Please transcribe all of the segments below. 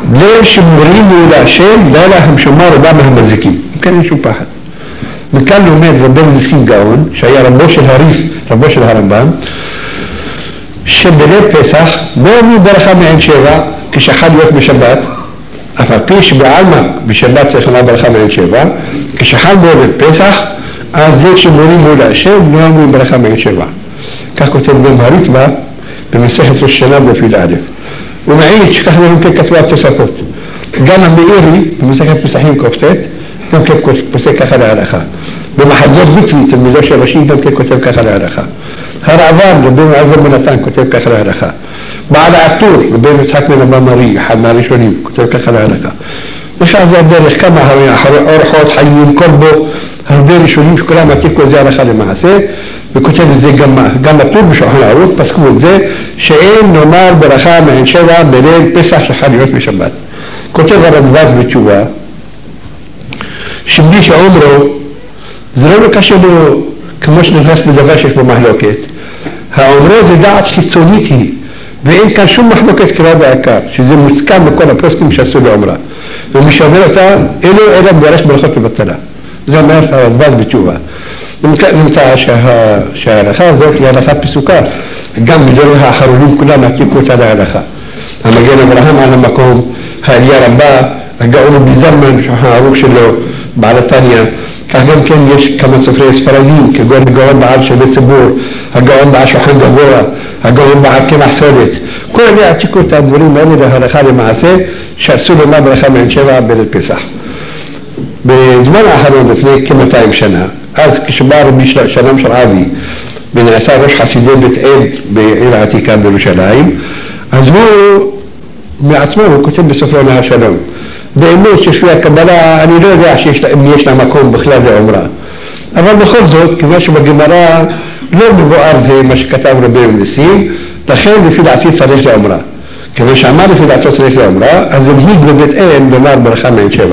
בלי שמורים להשם, לא להם שומר רבה מהמזיקים. כן, אין שום פחד. מכאן לומד רבנו ניסים גאון, שהיה רבו של הריף, רבו של הרמב"ם, שבליל פסח לא אומרים ברכה מעין שבע כשחל להיות בשבת, אף על פי שבעלמא בשבת צריך לומר ברכה מעין שבע, כשחל בליל פסח, אז ליל שמורים להשם לא אומרים ברכה מעין שבע. כך כותב גם הריטב"א במסכת ראש השנה בדף י"א. הוא מעיד שכך גם כתבו התוספות. גם המאירי במסכת פסחים ק"ט גם כותב ככה להלכה. במחזות ביטלי תלמידו של ראשי גם כותב ככה להלכה. הרעב"ן רבנו עזר בן נתן כותב ככה להלכה. בעל העטור רבנו יצחק בן אבא-מרי אחד מהראשונים כותב ככה להלכה. יש על זה הדרך כמה אורחות חיים כל בו הרבה ראשונים שכולם עתיקו את זה הלכה למעשה, וכותב את זה גם הטור בשולחן ערוך, פסקו את זה שאין נאמר ברכה מעין שבע בליל פסח שחל להיות בשבת. כותב הרדב"ז בתשובה שבלי שעומרו זה לא קשה לו כמו שנכנס בדבר שיש בו מחלוקת. העומרו זה דעת חיצונית היא, ואין כאן שום מחלוקת כלל בעיקר, שזה מוסכם בכל הפוסקים שעשו לעומרה. ומי שעובר אותה, אלא מברך ברכות לבטלה. זה אומר הרדב"ז בתשובה. נמצא שההלכה הזאת היא הלכה פסוקה, גם בדורות האחרונים כולם עתיקו אותה להלכה. המגן אברהם על המקום, העלייה רבה, הגאון בלי זלמן, הערוך שלו, בעל התניא, כך גם כן יש כמה סופרי ספרדים, כגון הגאון בעל שבי ציבור, הגאון בעל שולחן גבוה, הגאון בעל קמח סולת. כל אלה עתיקו את הדברים האלה להלכה למעשה, שעשו לומר ברכה מעין שבע בליל פסח. בזמן האחרון, לפני כ-200 שנה, אז כשבא רבי שלום שרעבי ונעשה ראש חסידי בית אל בעיר העתיקה בירושלים, אז הוא מעצמו, הוא כותב בספרו נהר שלום. באמת ששוי הקבלה, אני לא יודע אם יש לה מקום בכלל לעומרה. אבל בכל זאת, כיוון שבגמרא לא מבואר זה מה שכתב רבנו ניסים, לכן לפי דעתי צריך לעומרה. כיוון שאמר לפי דעתו צריך לעומרה, אז זה בדיוק בבית אל לומר ברכה מעין שבע.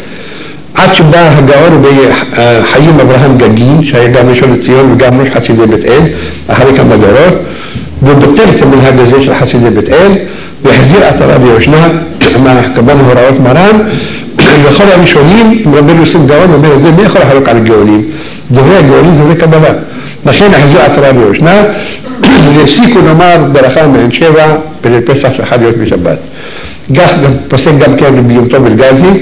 עד שבא הגאון בחיים אברהם גגין, שהיה גם ראשון לציון וגם ראש חסידי בית אל, אחרי כמה דורות, ובטל את המנהג הזה של חסידי בית אל, והחזיר עטרה ויושנה, קבלנו הוראות מרן, לכל הראשונים, אם רבנו ניסים גאון אומר את זה, מי יכול לחלוק על הגאונים? דברי הגאונים דברי קבלה. לכן החזיר עטרה ויושנה, והפסיקו לומר ברכה מעין שבע בליל פסח שחל להיות בשבת. פוסק גם כן רבי יום טוב אלגזי,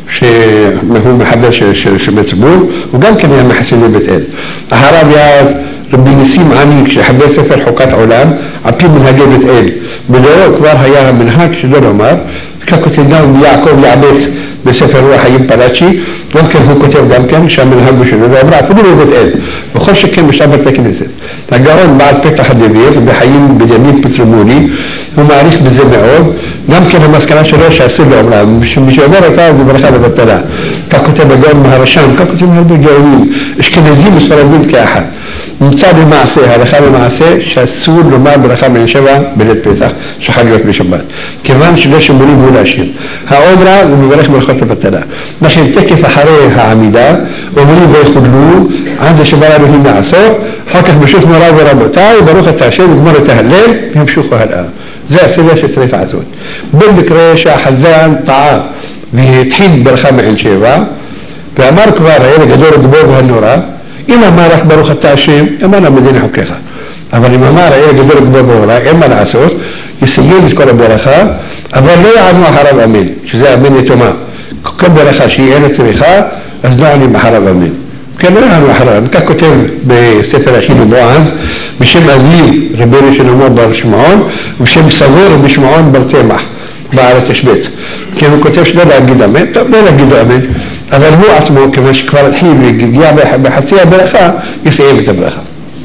שהוא מחבר של בית ציבור, הוא גם כן היה מחסידי בית אל. הרב היה רבי ניסים עני, כשחבר ספר חוקת עולם, על פי מנהגי בית אל. בדורו כבר היה המנהג שלא לומר, כך כותב גם יעקב יעבץ בספר רוח חיים פלאצ'י, גם כן הוא כותב גם כן שהמנהג הוא שלא לומר, אפילו בבית אל, בכל שכן בשאר בתי כנסת. הגאון בעל פתח הדביר, בחיים בנימין פטרמוני, הוא מעריך בזה מאוד, גם כן המסקנה שלו שאסור לאומרה, מי שאומר אותה זה ברכה לבטלה. כך כותב הגאון מהרשם, כך כותבים הרבה גאונים, אשכנזים וספרדים כאחד. נמצא במעשה, הלכה במעשה, שאסור לומר ברכה מעין שבע בליל פסח, שחל להיות בשבת. כיוון שלא שמורים הוא להשאיר. העומרה הוא מברך ברכות לבטלה. לכן תקף אחרי העמידה, אומרים ויחודלו, עד שבא אלוהים לעשות, אחר כך בשוק מוריי ורבותיי, ברוך אתה השם, וגמור את ההלל, והמשיכו הלאה. זה הסדר שצריך לעשות. במקרה שהחזן טעה והתחיל ברכה מעין שבע, ואמר כבר הילד גדול וגבור והנורא, אם אמר רק ברוך אתה השם, אמר המדינה חוקיך. אבל אם אמר הילד גדול וגבור והנורא, אין מה לעשות, יסיים את כל הברכה, אבל לא יענו אחריו אמן, שזה אמן יתומה. כל ברכה שהיא אין צריכה, אז לא עונים אחריו אמן. כן, לא יענו אחריו. כך כותב בספר אחינו בועז, בשם אביו רבנו שלמה בר שמעון, ובשם סבור רבי שמעון בר צמח, בעלת השבט. כן, הוא כותב שלא להגיד אמן, טוב, לא להגיד אמן, אבל הוא עצמו, כיוון שכבר התחיל והגיע בחצי הברכה, יסיים את הברכה.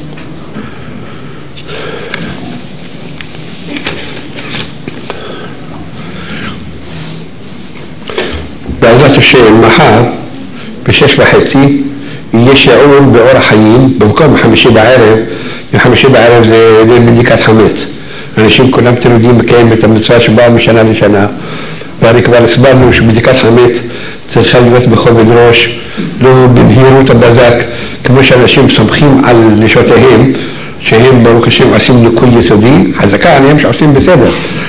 בעזרת השם, מחר, ב6:30, יהיה שיעור באורח חיים, במקום 5 בערב, ו5 בערב זה בדיקת חמץ. אנשים כולם תלודים מקיים את המצווה שבאה משנה לשנה, והרי כבר הסברנו שבדיקת חמץ צריכה להיות בכובד ראש, לא בבהירות הבזק, כמו שאנשים סומכים על נשותיהם, שהם ברוך השם עושים ניקוי יסודי, חזקה עליהם שעושים בסדר,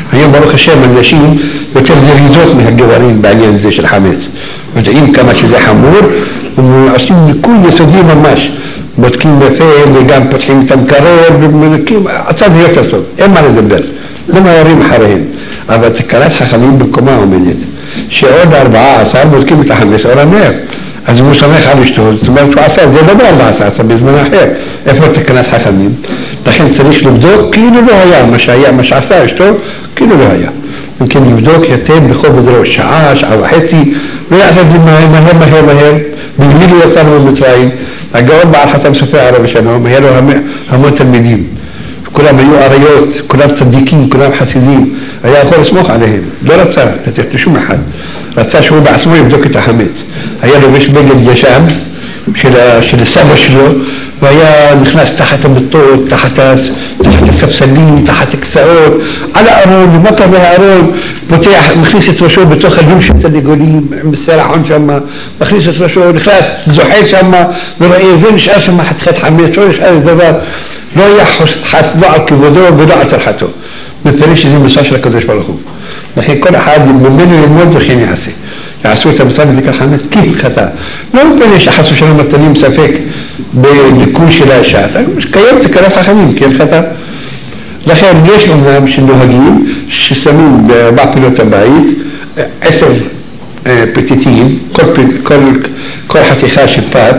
היום ברוך השם הנשים יותר זריזות מהגברים בעניין זה של חמץ. יודעים כמה שזה חמור, ועושים ניקוי יסודי ממש. בודקים בפה וגם פותחים את המקרר ומנקים, הצד זה יותר טוב, אין מה לדבר. זה מערים אחריהם. אבל תקנת חכמים במקומה עומדת. שעוד 14 בודקים את החמץ או המר. אז הוא סומך על אשתו, זאת אומרת הוא עשה, זה לא ב14, עשה בזמן אחר. איפה תקנת חכמים? לכן צריך לבדוק כאילו לא היה, מה שעשה אשתו, כאילו לא היה. אם כן לבדוק היטב בכובד ראש, שעה, שעה וחצי, לא יעשה את זה מהר, בגמיל הוא יצאנו במצרים, הגאון בעל חתם סופר עליו השלום, היה לו המון תלמידים, כולם היו עריות, כולם צדיקים, כולם חסידים, היה יכול לסמוך עליהם, לא רצה לתת לשום אחד, רצה שהוא בעצמו יבדוק את החמץ, היה לו בגד ישן של סבא שלו, והיה נכנס תחת המיטות, תחת הספסלים, תחת הכסאות, על הארון, למטה מהארון, פותח, מכניס את ראשו בתוך הלול של תרנגולים, עם סרחון שם, מכניס את ראשו, נכנס, זוחל שם, ורואה, ונשאר שם חתיכת חמץ, לא נשאר איזה דבר, לא היה חס לא על כבודו ולא על צלחתו, מפני שזה מסע של הקדוש ברוך הוא. לכן כל אחד ממנו ללמוד וכן יעשה. יעשו את המצווה בדיקת חמץ, כיף חטא. לא מפני שחסו שלום מטלים ספק בניקוי של האישה, קיים תקנת חכמים, כן חטא. לכן יש אומנם שנוהגים ששמים בארבע פינות הבית 10 פתיתים, כל חתיכה של פת,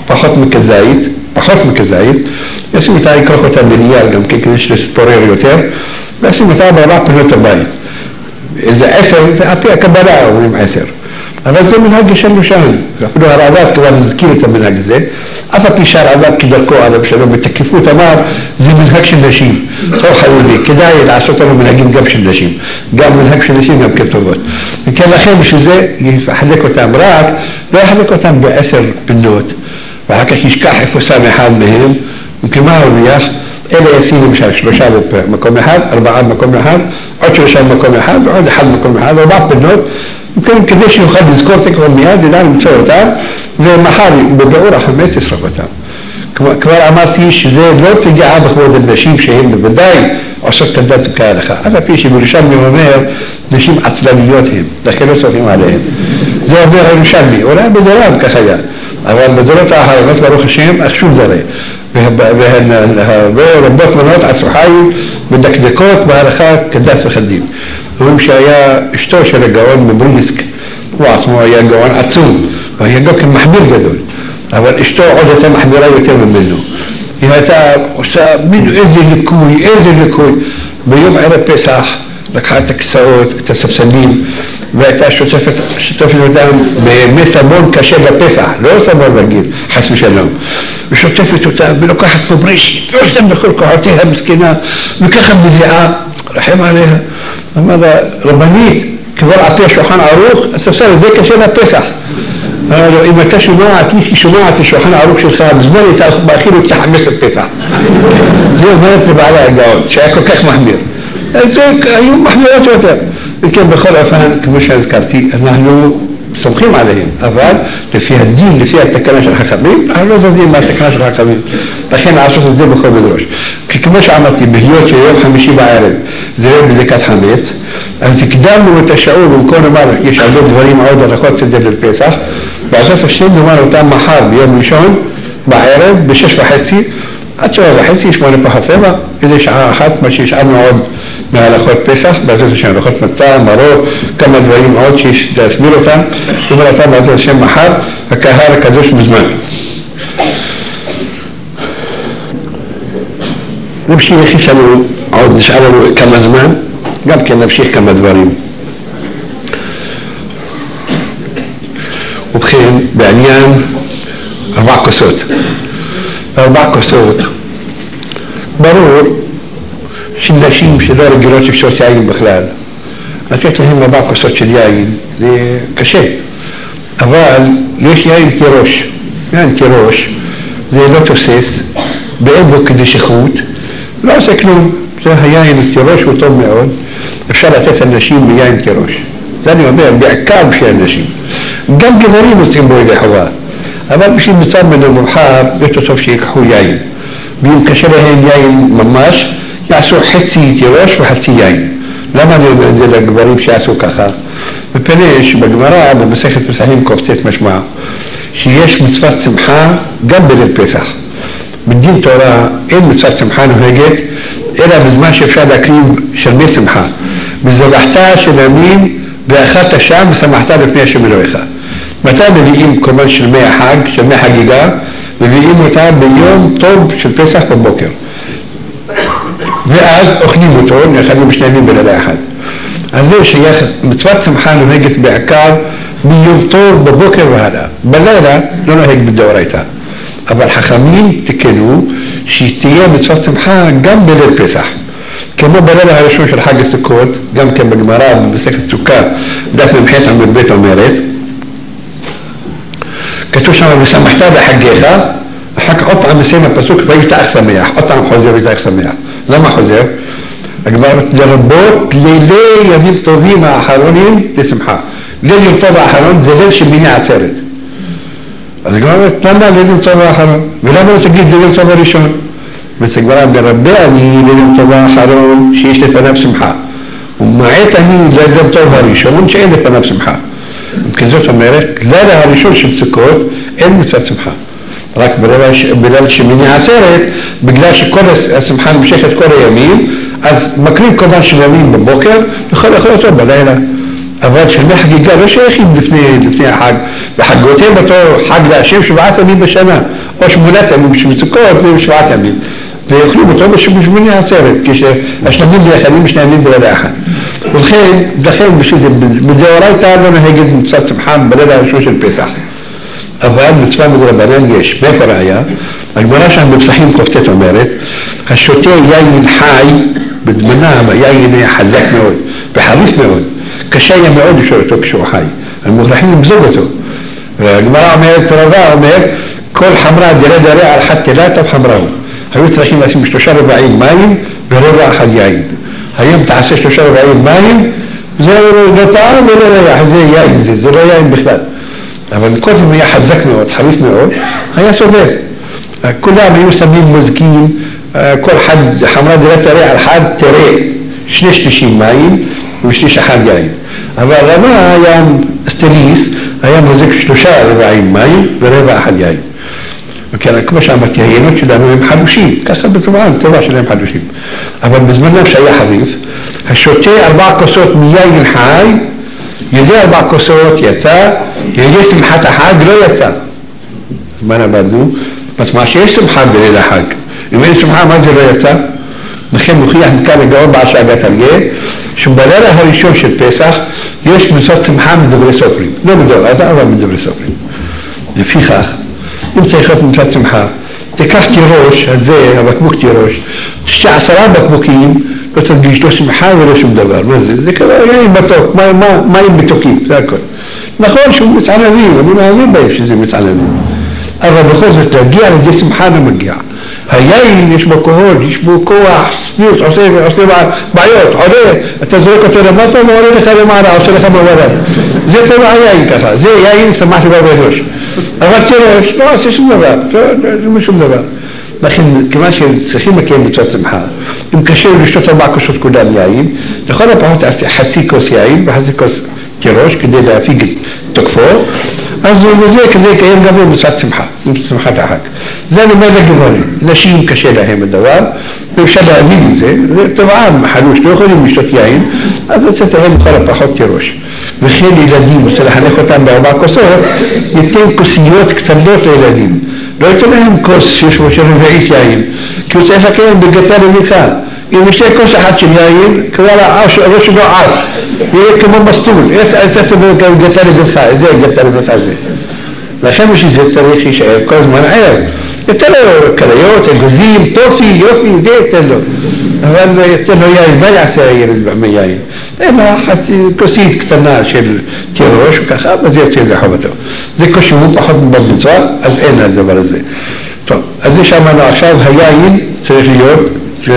פחות מכזית, ישים אותה, יקרוך אותה בנייר גם כן כדי שתספורר יותר, וישים אותה בארבע פינות הבית. איזה 10, זה על פי הקבלה אומרים 10. אבל זה מנהג ישן נושן, אפילו הרעב"ד כבר הזכיר את המנהג הזה, אף על פי שהרעב"ד כדרכו עליו שלום בתקיפות אמר, זה מנהג של נשים, לא חיובי, כדאי לעשות לנו מנהגים גם של נשים, גם מנהג של נשים גם כטובות. וכן לכן בשביל זה יחלק אותם רק, לא יחלק אותם ב10 פינות, ואחר כך ישכח איפה שם אחד מהם, וכמה הרוויח, אלה ישים למשל 3 במקום אחד, 4 במקום אחד, עוד 3 במקום אחד, ועוד 1 במקום אחד, 4 פינות, כדי שיוכל לזכור את כבר מיד, ידע למצוא אותם, ומחר בביאור החמץ ישרוף אותם. כבר אמרתי שזה לא פגיעה בכבוד הנשים שהן בוודאי עושות כדת וכהלכה. אף על פי שבירושלמי אומר, נשים עצלניות הן, לכן לא סופרים עליהן. זה אומר הירושלמי, אולי בדורם כך היה, אבל בדורות האחרונות ברוך השם, אך שוב דרה. והן רבות מנות עצוחיים מדקדקות בהלכה כדת וכדין. אומרים שהיה אשתו של הגאון מבריסק, הוא עצמו היה גאון עצום, והיה גם כמחמיר גדול, אבל אשתו עוד הייתה מחמירה יותר ממנו. היא הייתה עושה איזה ליקוי, ביום ערב פסח לקחה את הכסאות, את הספסלים, והייתה שותפת אותם בימי סבון קשה בפסח, לא סבון רגיל, חס ושלום, ושותפת אותם ולוקחת סובריש, ועושה בכל כוחותיה המסכנה, וככה מזיעה, רחם עליה. אמר לה, רבנית, כבר על פי השולחן ערוך, הספסל, זה קשה לפסח. אמר לו, אם אתה שומעת, מישהי שומעת השולחן הערוך שלך, בזמן הייתה באכיל אותה 15 פסח. זה אומרת לבעלה הגאון, שהיה כל כך מחמיר. אז היו מחמירות יותר. וכן, בכל אופן, כמו שהזכרתי, אנחנו סומכים עליהם, אבל לפי הדין, לפי התקנה של חכמים, אנחנו לא זזים מהתקנה של חכמים. לכן לעשות את זה בכל בדרוש. כי כמו שאמרתי, בהיות שיום חמישי בערב זה יום בדיקת חמץ, אז הקדמנו את השעור במקום לומר, יש הרבה דברים עוד הלכות כדי לפסח, בעזרת השם נאמר אותם מחר ביום ראשון בערב ב6:30 עד 7:30, 8 פחות 7, כדי שעה אחת, מה שהשארנו עוד מהלכות פסח, בעזרת השם הלכות מצה, מרור, כמה דברים עוד שיש להסביר אותם, אומר אותם בעזרת השם מחר, הקהל הקדוש מוזמן. נמשיך, יש לנו עוד, נשאר לנו כמה זמן, גם כן נמשיך כמה דברים. ובכן, בעניין 4 כוסות. 4 כוסות, ברור שנשים שלא רגילות לשתות יין בכלל, לתת להם 4 כוסות של יין, זה קשה. אבל יש יין תירוש, יין תירוש, זה לא תוסס, ואין בו כדי שכרות, לא עושה כלום, זה היין תירוש הוא טוב מאוד, אפשר לתת אנשים ביין תירוש. זה אני אומר, בעיקר בשביל אנשים. גם גברים עושים בו ידי חובה. אבל בשביל מצב מן המורחב, יש לו טוב שיקחו יין. ואם קשה להם יין ממש, יעשו חצי תירוש וחצי יין. למה אני אומר את זה לגברים שיעשו ככה? מפני שבגמרא במסכת פסחים קופצת משמע שיש מצוות שמחה גם בליל פסח. בדין תורה אין מצוות שמחה נוהגת אלא בזמן שאפשר להקריב שלמי שמחה. בזבחת של ימים ואכלת שם ושמחת לפני השם אלוהיך. מתי מביאים קורבן של מי החג, של מי חגיגה? מביאים אותה ביום טוב של פסח בבוקר. ואז אוכלים אותו, נאכלים בשני ימים בלילה אחד. אז זה שייך, מצוות שמחה נוהגת בעיקר ביום טוב בבוקר והלאה. בלילה לא נוהג בדאורייתא. אבל חכמים תיקנו שתהיה מצוות שמחה גם בליל פסח. כמו בלילה הראשון של חג הסוכות, גם כן בגמרא, במסכת סוכה, דף מ"ח עמוד ב' אומרת, כתוב שם, ושמחת בחגיך, אחר כך עוד פעם מסיים הפסוק, ויפתח שמח, עוד פעם חוזר ויפתח שמח. למה חוזר? הגמרא לרבות לילי ימים טובים האחרונים לשמחה. ליל יום טוב האחרון זה ליל שמיני עצרת. אז הגמרא אומרת, למה ליל יום טוב האחרון? ולמה לא תגיד ליל יום טוב הראשון? וגמרא מרבה אני ליל יום טוב האחרון שיש לפניו שמחה. ומעט אני ליל יום טוב הראשון שאין לפניו שמחה. כזאת אומרת, לילה הראשון של סוכות אין מצוות שמחה. רק בליל שמיני עצרת, בגלל שכל השמחה נמשכת כל הימים, אז מקריב קורבן של ימים בבוקר, יכול לאכול אותו בלילה. אבל שלמי חגיגה לא שייכים לפני החג, וחגותיהם אותו חג להשם 7 ימים בשנה, או 8 ימים בסוכות, 7 ימים. ויאכלו אותו בשמיני עצרת, כשהשלמים נאכלים בשני ימים בלילה אחד. ולכן בדאורייתא לא נוהגת מצוות שמחה בלילה הראשון של פסח. אבל מצווה מדרבנן יש. מאיפה ראיה? הגמרא שם בפסחים קופצת אומרת, השותה יין חי בזמנם, היין היה חזק מאוד וחריף מאוד. קשה היה מאוד לשאול אותו כשהוא חי. הם מוכרחים למזוג אותו. והגמרא אומרת, רבה אומר, כל חמרה דרע על חד תלת חמראו. היו צריכים לשים 3/4 מים ורבע אחד יין. היום תעשה 3/4 מים, זה לא טעם ולא ריח, זה יין, זה לא יין בכלל. אבל קודם היה חזק מאוד, חריף מאוד, היה סובל. כולם היו שמים מוזגים, כל אחד חמרה דרע על חד תראה, 2/3 מים ו1/3 יין. אבל רמה היה סטריס, היה מוזג 3/4 מים ורבע אחד יין. וכן, כמו שאמרתי, היינות שלנו הם חדושים, ככה בטבעם, טבע שלהם חדושים. אבל בזמנם שהיה חריף, השותה 4 כוסות מיין חי, יודע 4 כוסות יצא, יהיה שמחת החג לא יצא. מה נאבדנו? משמע שיש שמחה בליל החג. אם אין שמחה, מה זה לא יצא? לכן מוכיח מכאן לגאון בעל שאגה תרגיל, שבלילה הראשון של פסח יש מצוות שמחה מדברי סופרים. לא מדאורייתא, אבל מדברי סופרים. לפיכך, אם צריך להיות מצוות שמחה, תיקח תירוש, הזה, הבקבוק תירוש, 10 בקבוקים, לא תרגיש לא שמחה ולא שום דבר. מה זה? זה כבר יין מתוק, מים מתוקים, זה הכל. נכון שהוא מצענבים, אני מאמין בהם שזה מצענבים. אבל בכל זאת, להגיע לזה שמחה לא מגיע. היין יש בו כהות, יש בו כוח, ספיוס, עושה בעיות, עולה, אתה זורק אותו למטה ועולה לך למעלה, עושה לך מורד. זה טבע היין ככה, זה יין שמחתי בראש. אבל תירוש, לא עושה שום דבר, לא שום דבר. לכן, כיוון שצריכים לקיים מצוות שמחה, אם קשה לשתות 4 כוסות כולם יין, לכל הפחות חצי כוס יין וחצי כוס תירוש כדי להפיג את תוקפו, אז זה כדי לקיים גם מצוות שמחה, שמחת החג. זה נאמר לגברים, נשים קשה להם הדבר, ואפשר להבין את זה, זה טבעם חלוש, לא יכולים לשתות יין, אז צריך להם לכל הפחות תירוש. וכן ילדים, רוצה לחנך אותם ב4 כוסות, ייתן כוסיות קטנות לילדים. לא ייתן להם כוס שיש בו של רבעית יין, כי הוא צריך לקיים בגתה למיכה. אם יש לי כוס אחד של יין, כבר הראש שלו עף, יהיה כמו מסטול, איך צריך בגתה למיכה, איזה גתה למיכה זה. לכן שזה צריך להישאר כל הזמן ער. ייתן לו קריות, אגוזים, טופי, יופי, זה ייתן לו. אבל ייתן לו יין, מה יעשה הילד מיין? אלא כוסית קטנה של תירוש וככה, וזה יוצא לחובתו. זה קושי הוא פחות מבמצוע, אז אין הדבר הזה. טוב, אז זה שאמרנו עכשיו, היין צריך להיות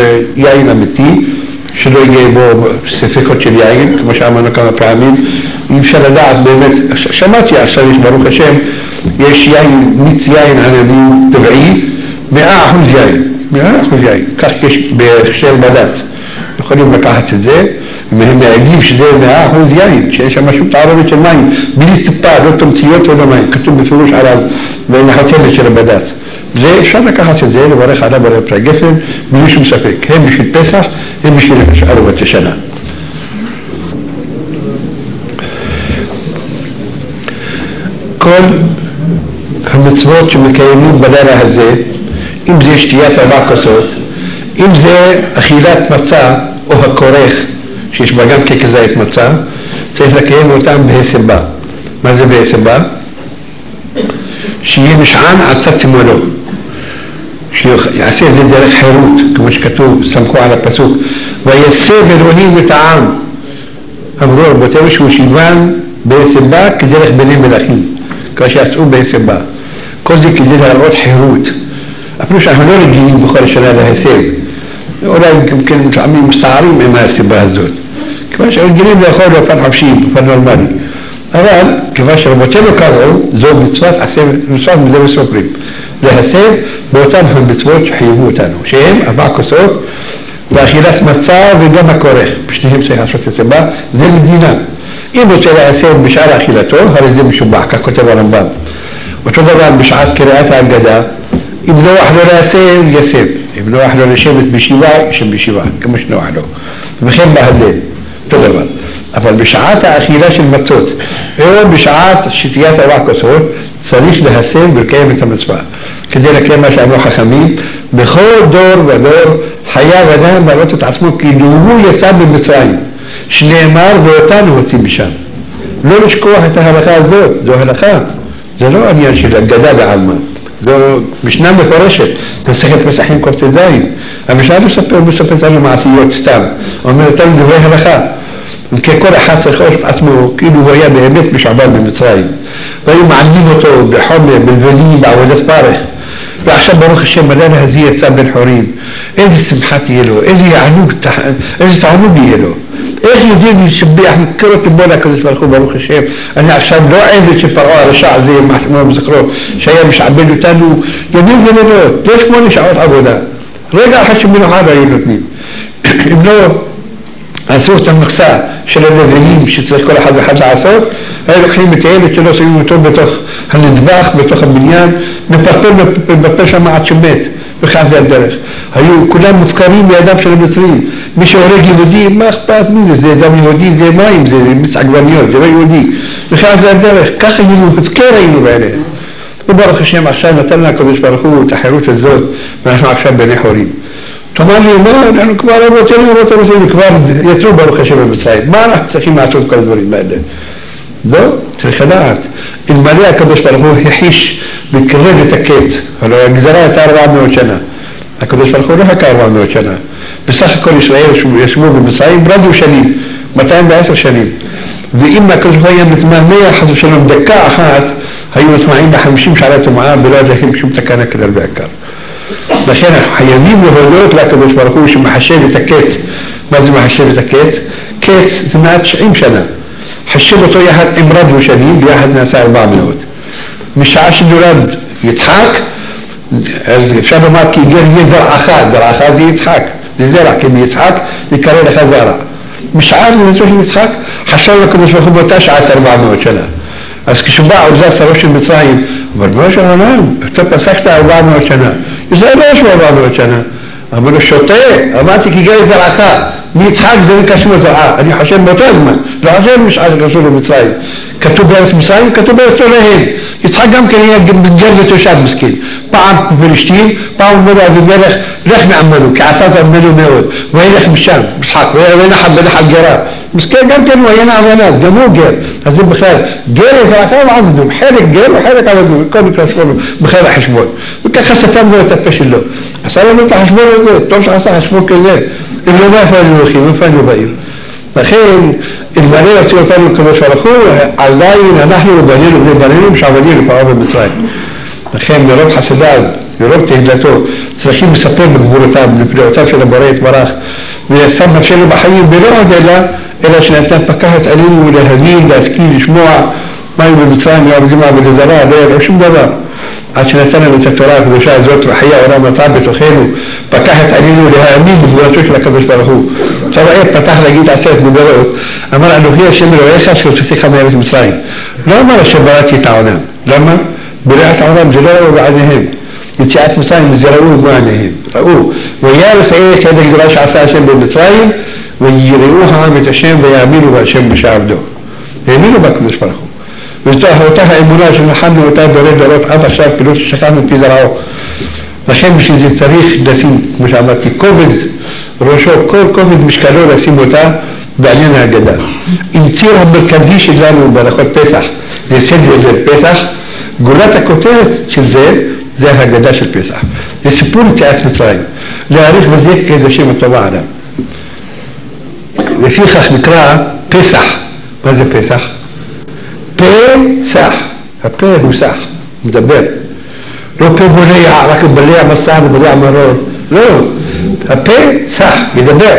יין אמיתי, שלא יהיה בו ספקות של יין, כמו שאמרנו כמה פעמים, אי אפשר לדעת באמת, שמעתי עכשיו יש ברוך השם, יש יין, מיץ יין ענני טבעי, 100% יין, 100% יין, כך יש בהכשר בד"ץ, יכולים לקחת את זה, הם מעדים שזה 100% יין, שיש שם משהו תערובת של מים, בלי טיפה, לא תמציות ולא מים, כתוב בפירוש עליו, והחותמת של הבד"ץ. זה אפשר לקחת את זה, לברך עליו ברפי הגפן, בלי שום ספק. הם בשביל פסח, הם בשביל ערובת השנה. כל המצוות שמקיימים בלילה הזה, אם זה שתיית 4 כוסות, אם זה אכילת מצה או הכורך, שיש בה גם כזית מצה, צריך לקיים אותם בהסבה. מה זה בהסבה? שיהיה משען עד צד תמולו. שיעשה את זה דרך חירות, כמו שכתוב, סמכו על הפסוק, ויסב אלוהים את העם. אמרו רבותינו שהוא שיוון בהסבה כדרך בני מלכים, כמו שיעשו בהסבה. כל זה כדי להראות חירות. אפילו שאנחנו לא רגילים בכל שנה להסב. אולי גם כן לפעמים מסתערים עם הסיבה הזאת. כיוון שרגילים לאכול באופן חופשי, באופן נורמלי. אבל כיוון שרבותינו קראו, זו מצוות מזה מסופרים. להסב באותם המצוות שחייבו אותנו, שהם 4 כוסות, ואכילת מצה וגם הכורך. בשניהם צריך לעשות את הסיבה, זה מדינה. אם רוצה להסב בשעה אכילתו, הרי זה משובח, כך כותב הרמב"ם. אותו דבר בשעת קריאת ההגדה, אם נוח לו להסב, יסב. אם נוח לו לשבת בישיבה, ישב בישיבה, כמו שנוח לו. וכן בהלל, אותו דבר. אבל בשעת האכילה של מצות, או בשעת שתיית 4 כוסות, צריך להסב ולקיים את המצווה. כדי לקיים מה שאמרו חכמים, בכל דור ודור חייב אדם להראות את עצמו כאילו הוא יצא במצרים, שנאמר ואותנו הוציא משם. לא לשכוח את ההלכה הזאת, זו הלכה. זה לא עניין של אגדה בעלמא. זו משנה מפורשת, מסכת פסחים קוף ט"ז. המשנה מספרת לנו מעשיות סתם, אומרת לנו דברי הלכה. כל אחד צריך לראות את עצמו כאילו הוא היה באמת משעבד במצרים. והיו מעלים אותו בחומר, בלבלים, בעבודת פרך. ועכשיו ברוך השם בלילה הזה יצא בן חורים. איזה שמחה תהיה לו, איזה תענוג יהיה לו. איך יודעים לשבח מקרות לבוא לקדוש ברוך הוא ברוך השם. אני עכשיו לא עבד שפרעה הרשע הזה, מחשמו בזכרו, שהיה משעבד אותנו ימים ולילות, לא 8 שעות עבודה. רגע אחד שמנוחה לא היו נותנים. אם לא עשו את המכסה של הלבנים שצריך כל אחד ואחד לעשות, היו לוקחים את הילד שלו, שמים אותו בתוך הנדבך, בתוך הבניין, מפרפר שם עד שמת, וכך זה הדרך. היו כולם מופקרים בידם של המצרים. מי שהורג יהודי, מה אכפת מי זה? זה דם יהודי, זה מים, זה מצעגבניות, זה לא יהודי. וכך זה הדרך. כך היינו, הפקר היינו בעיניהם. וברוך השם עכשיו נתן לה הקדוש ברוך הוא את החירות הזאת, ואנחנו עכשיו בני חורים. תאמר לי, מה, אנחנו כבר רבותינו, כבר יצאו ברוך השם במצרים. מה אנחנו צריכים לעשות כל הדברים האלה? לא, צריך לדעת. אלמלא הקדוש ברוך הוא החיש וקרב את הקץ, הלוא הגזרה הייתה 400 שנה. הקדוש ברוך הוא לא חכה 400 שנה. בסך הכל ישראל ישבו במצרים רדיו שנים, 210 שנים. ואם הקדוש ברוך הוא היה מתמהמה חס ושלום דקה אחת, היו מתמהים ב50 שערי טומאה ולא יודעים שום תקנה כלל בעיקר. לכן חייבים להודות לקדוש ברוך הוא שמחשב את הקץ. מה זה מחשב את הקץ? קץ זה 190 שנה. חשב אותו יחד עם רדיו שנים, ביחד נעשה 400. משעה שנולד יצחק, אפשר לומר כי גר יהיה זרעך, זרעך זה יצחק, זה זרע, כי מיצחק יקרא לך זרע. משעה לנצור של יצחק, חשב לקדוש ברוך הוא באותה שעת 400 שנה. אז כשבא עוזר שרו של מצרים, אבל בראש העולם, אתה פסקת 400 שנה. ישראל לא ישבו 400 שנה. אבל הוא שותה, אמרתי כי גר זרעך, מיצחק זה קשור זרעה, אני חושב באותו זמן, לא חושב משעה שקשור למצרים. כתוב בארץ מצרים, כתוב בארץ לא להן. יצחק גם כן היה גר ותושב מסכן. פעם פלשתים, פעם אומר לו אבימלך, לך מעמנו, כי עשת עמנו מאוד. וילך משם, משחק, וילך בנחל גרה. מסכן גם כן הוא היה נעבנה, גם הוא גר. אז זה בכלל, גר יזרעך ועבדו, חלק גר וחלק עבדו, כל מקרה שלנו, בכלל החשבון. וככה סתם לו את הפה שלו. עשה לנו את החשבון הזה, טוב שעשה חשבון כזה. אם לא איפה היינו הולכים, איפה היינו באים. לכן, אלמלא יוציא אותנו כמה ברוך הוא, עדיין אנחנו ובנינו ובני בנינו שעבדים לפרעה במצרים. לכן, מרוב חסדיו, מרוב תהילתו, צריכים לספר בגבולותיו, בפלאותיו של הבורא יתברך, ושם נפשנו בחיים בלא עוד אלא שנתן פקחת עלינו להבין, להשכיל, לשמוע מה היו במצרים, לעבדים עבודי זרה, לא ידעו שום דבר. עד שנתן לנו את התורה הקדושה הזאת וחיי העולם נטע בתוכנו, פתחת עלינו להאמין בגבורתו של הקדוש ברוך הוא. עכשיו פתח להגיד 10 גבורות, אמר אנוכי השם אלוהיך אשר הוצאתיך מארץ מצרים. לא אמר השם בראתי את העולם. למה? בריאת העולם זה לא ראו בעיניהם. יציאת מצרים זה ראו בעיניהם. ראו. וירס ארץ יד הגדולה שעשה השם במצרים, ויראו העם את השם ויאמינו בהשם משה עבדו. האמינו בקדוש ברוך הוא. וזאת אותה האמונה שנחמנו אותה דורי דורות עד עכשיו, כאילו ששכחנו פי זרעו. לכן בשביל זה צריך לשים, כמו שאמרתי, כובד ראשו, כל כובד משקלו לשים אותה בעניין ההגדה. עם ציר המרכזי שלנו בהלכות פסח, זה סדר פסח, גולת הכותרת של זה ההגדה של פסח. זה סיפור יציאת מצרים. להעריך בזה כדי השם הטובה עליו. לפיכך נקרא פסח. מה זה פסח? פסח. הפה הוא סח, מדבר. לא פה בולע, רק בולע מסע ובולע מרור. לא, הפה סח, מדבר.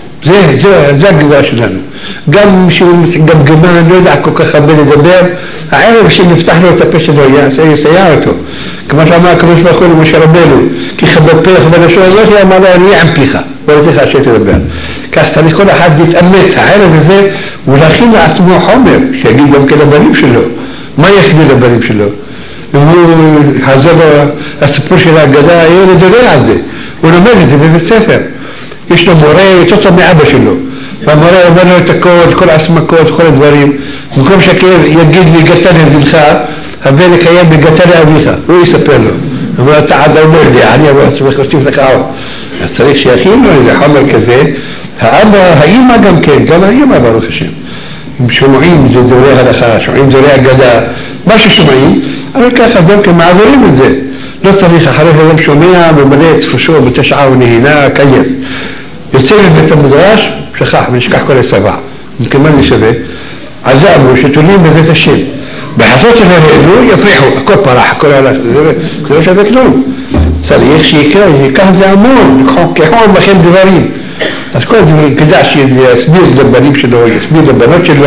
זה הגדה שלנו. גם שהוא גמגמן, לא יודע כל כך הרבה לדבר, הערב שנפתח לו את הפה שלו, יסייע אותו. כמו שאמר הקדוש ברוך הוא למשה רבנו, כי כבד פיך בלשון הזאת, אמר לו, אני עם פיך, ולתיך אשר תדבר. כך צריך כל אחד להתאמץ, הערב הזה, ולהכין לעצמו חומר, שיגיד גם כן לבנים שלו. מה יסביר לבנים שלו? והוא חזר לו, הסיפור של ההגדה, הילד יודע על זה. הוא לומד את זה בבית ספר. יש לו מורה, יותר מאבא שלו. והמורה אומר לו את הכל, כל העצמקות, כל הדברים. במקום שיגיד לי גתה לבנך, הבא לקיים בגתה לאביך. הוא יספר לו. הוא אומר, אתה עד לא יודע, אני אבוא, צריך להוסיף לך עוד. אז צריך שיכין לו איזה חומר כזה. האבא, האמא גם כן, גם האמא ברוך השם. הם שומעים דברי הלכה, שומעים דברי הגדה, מה ששומעים, אבל ככה גם כן מעבירים את זה. לא צריך אחרי אדם שומע ומלא את תפושו בתשעה ונהינה, קייף. יוצא מבית המדרש, שכח ונשכח כל הצבא. מכיוון לשווה, עזבנו שתולים בבית השם. בחסות שלנו יפריחו, הכל פרח, הכל הלך, זה לא שווה כלום. צריך שיקרה, ייקח את זה המון, כחום בכם דברים. אז כל הדברים, כדאי שיסביר לבנים שלו, יסביר לבנות שלו,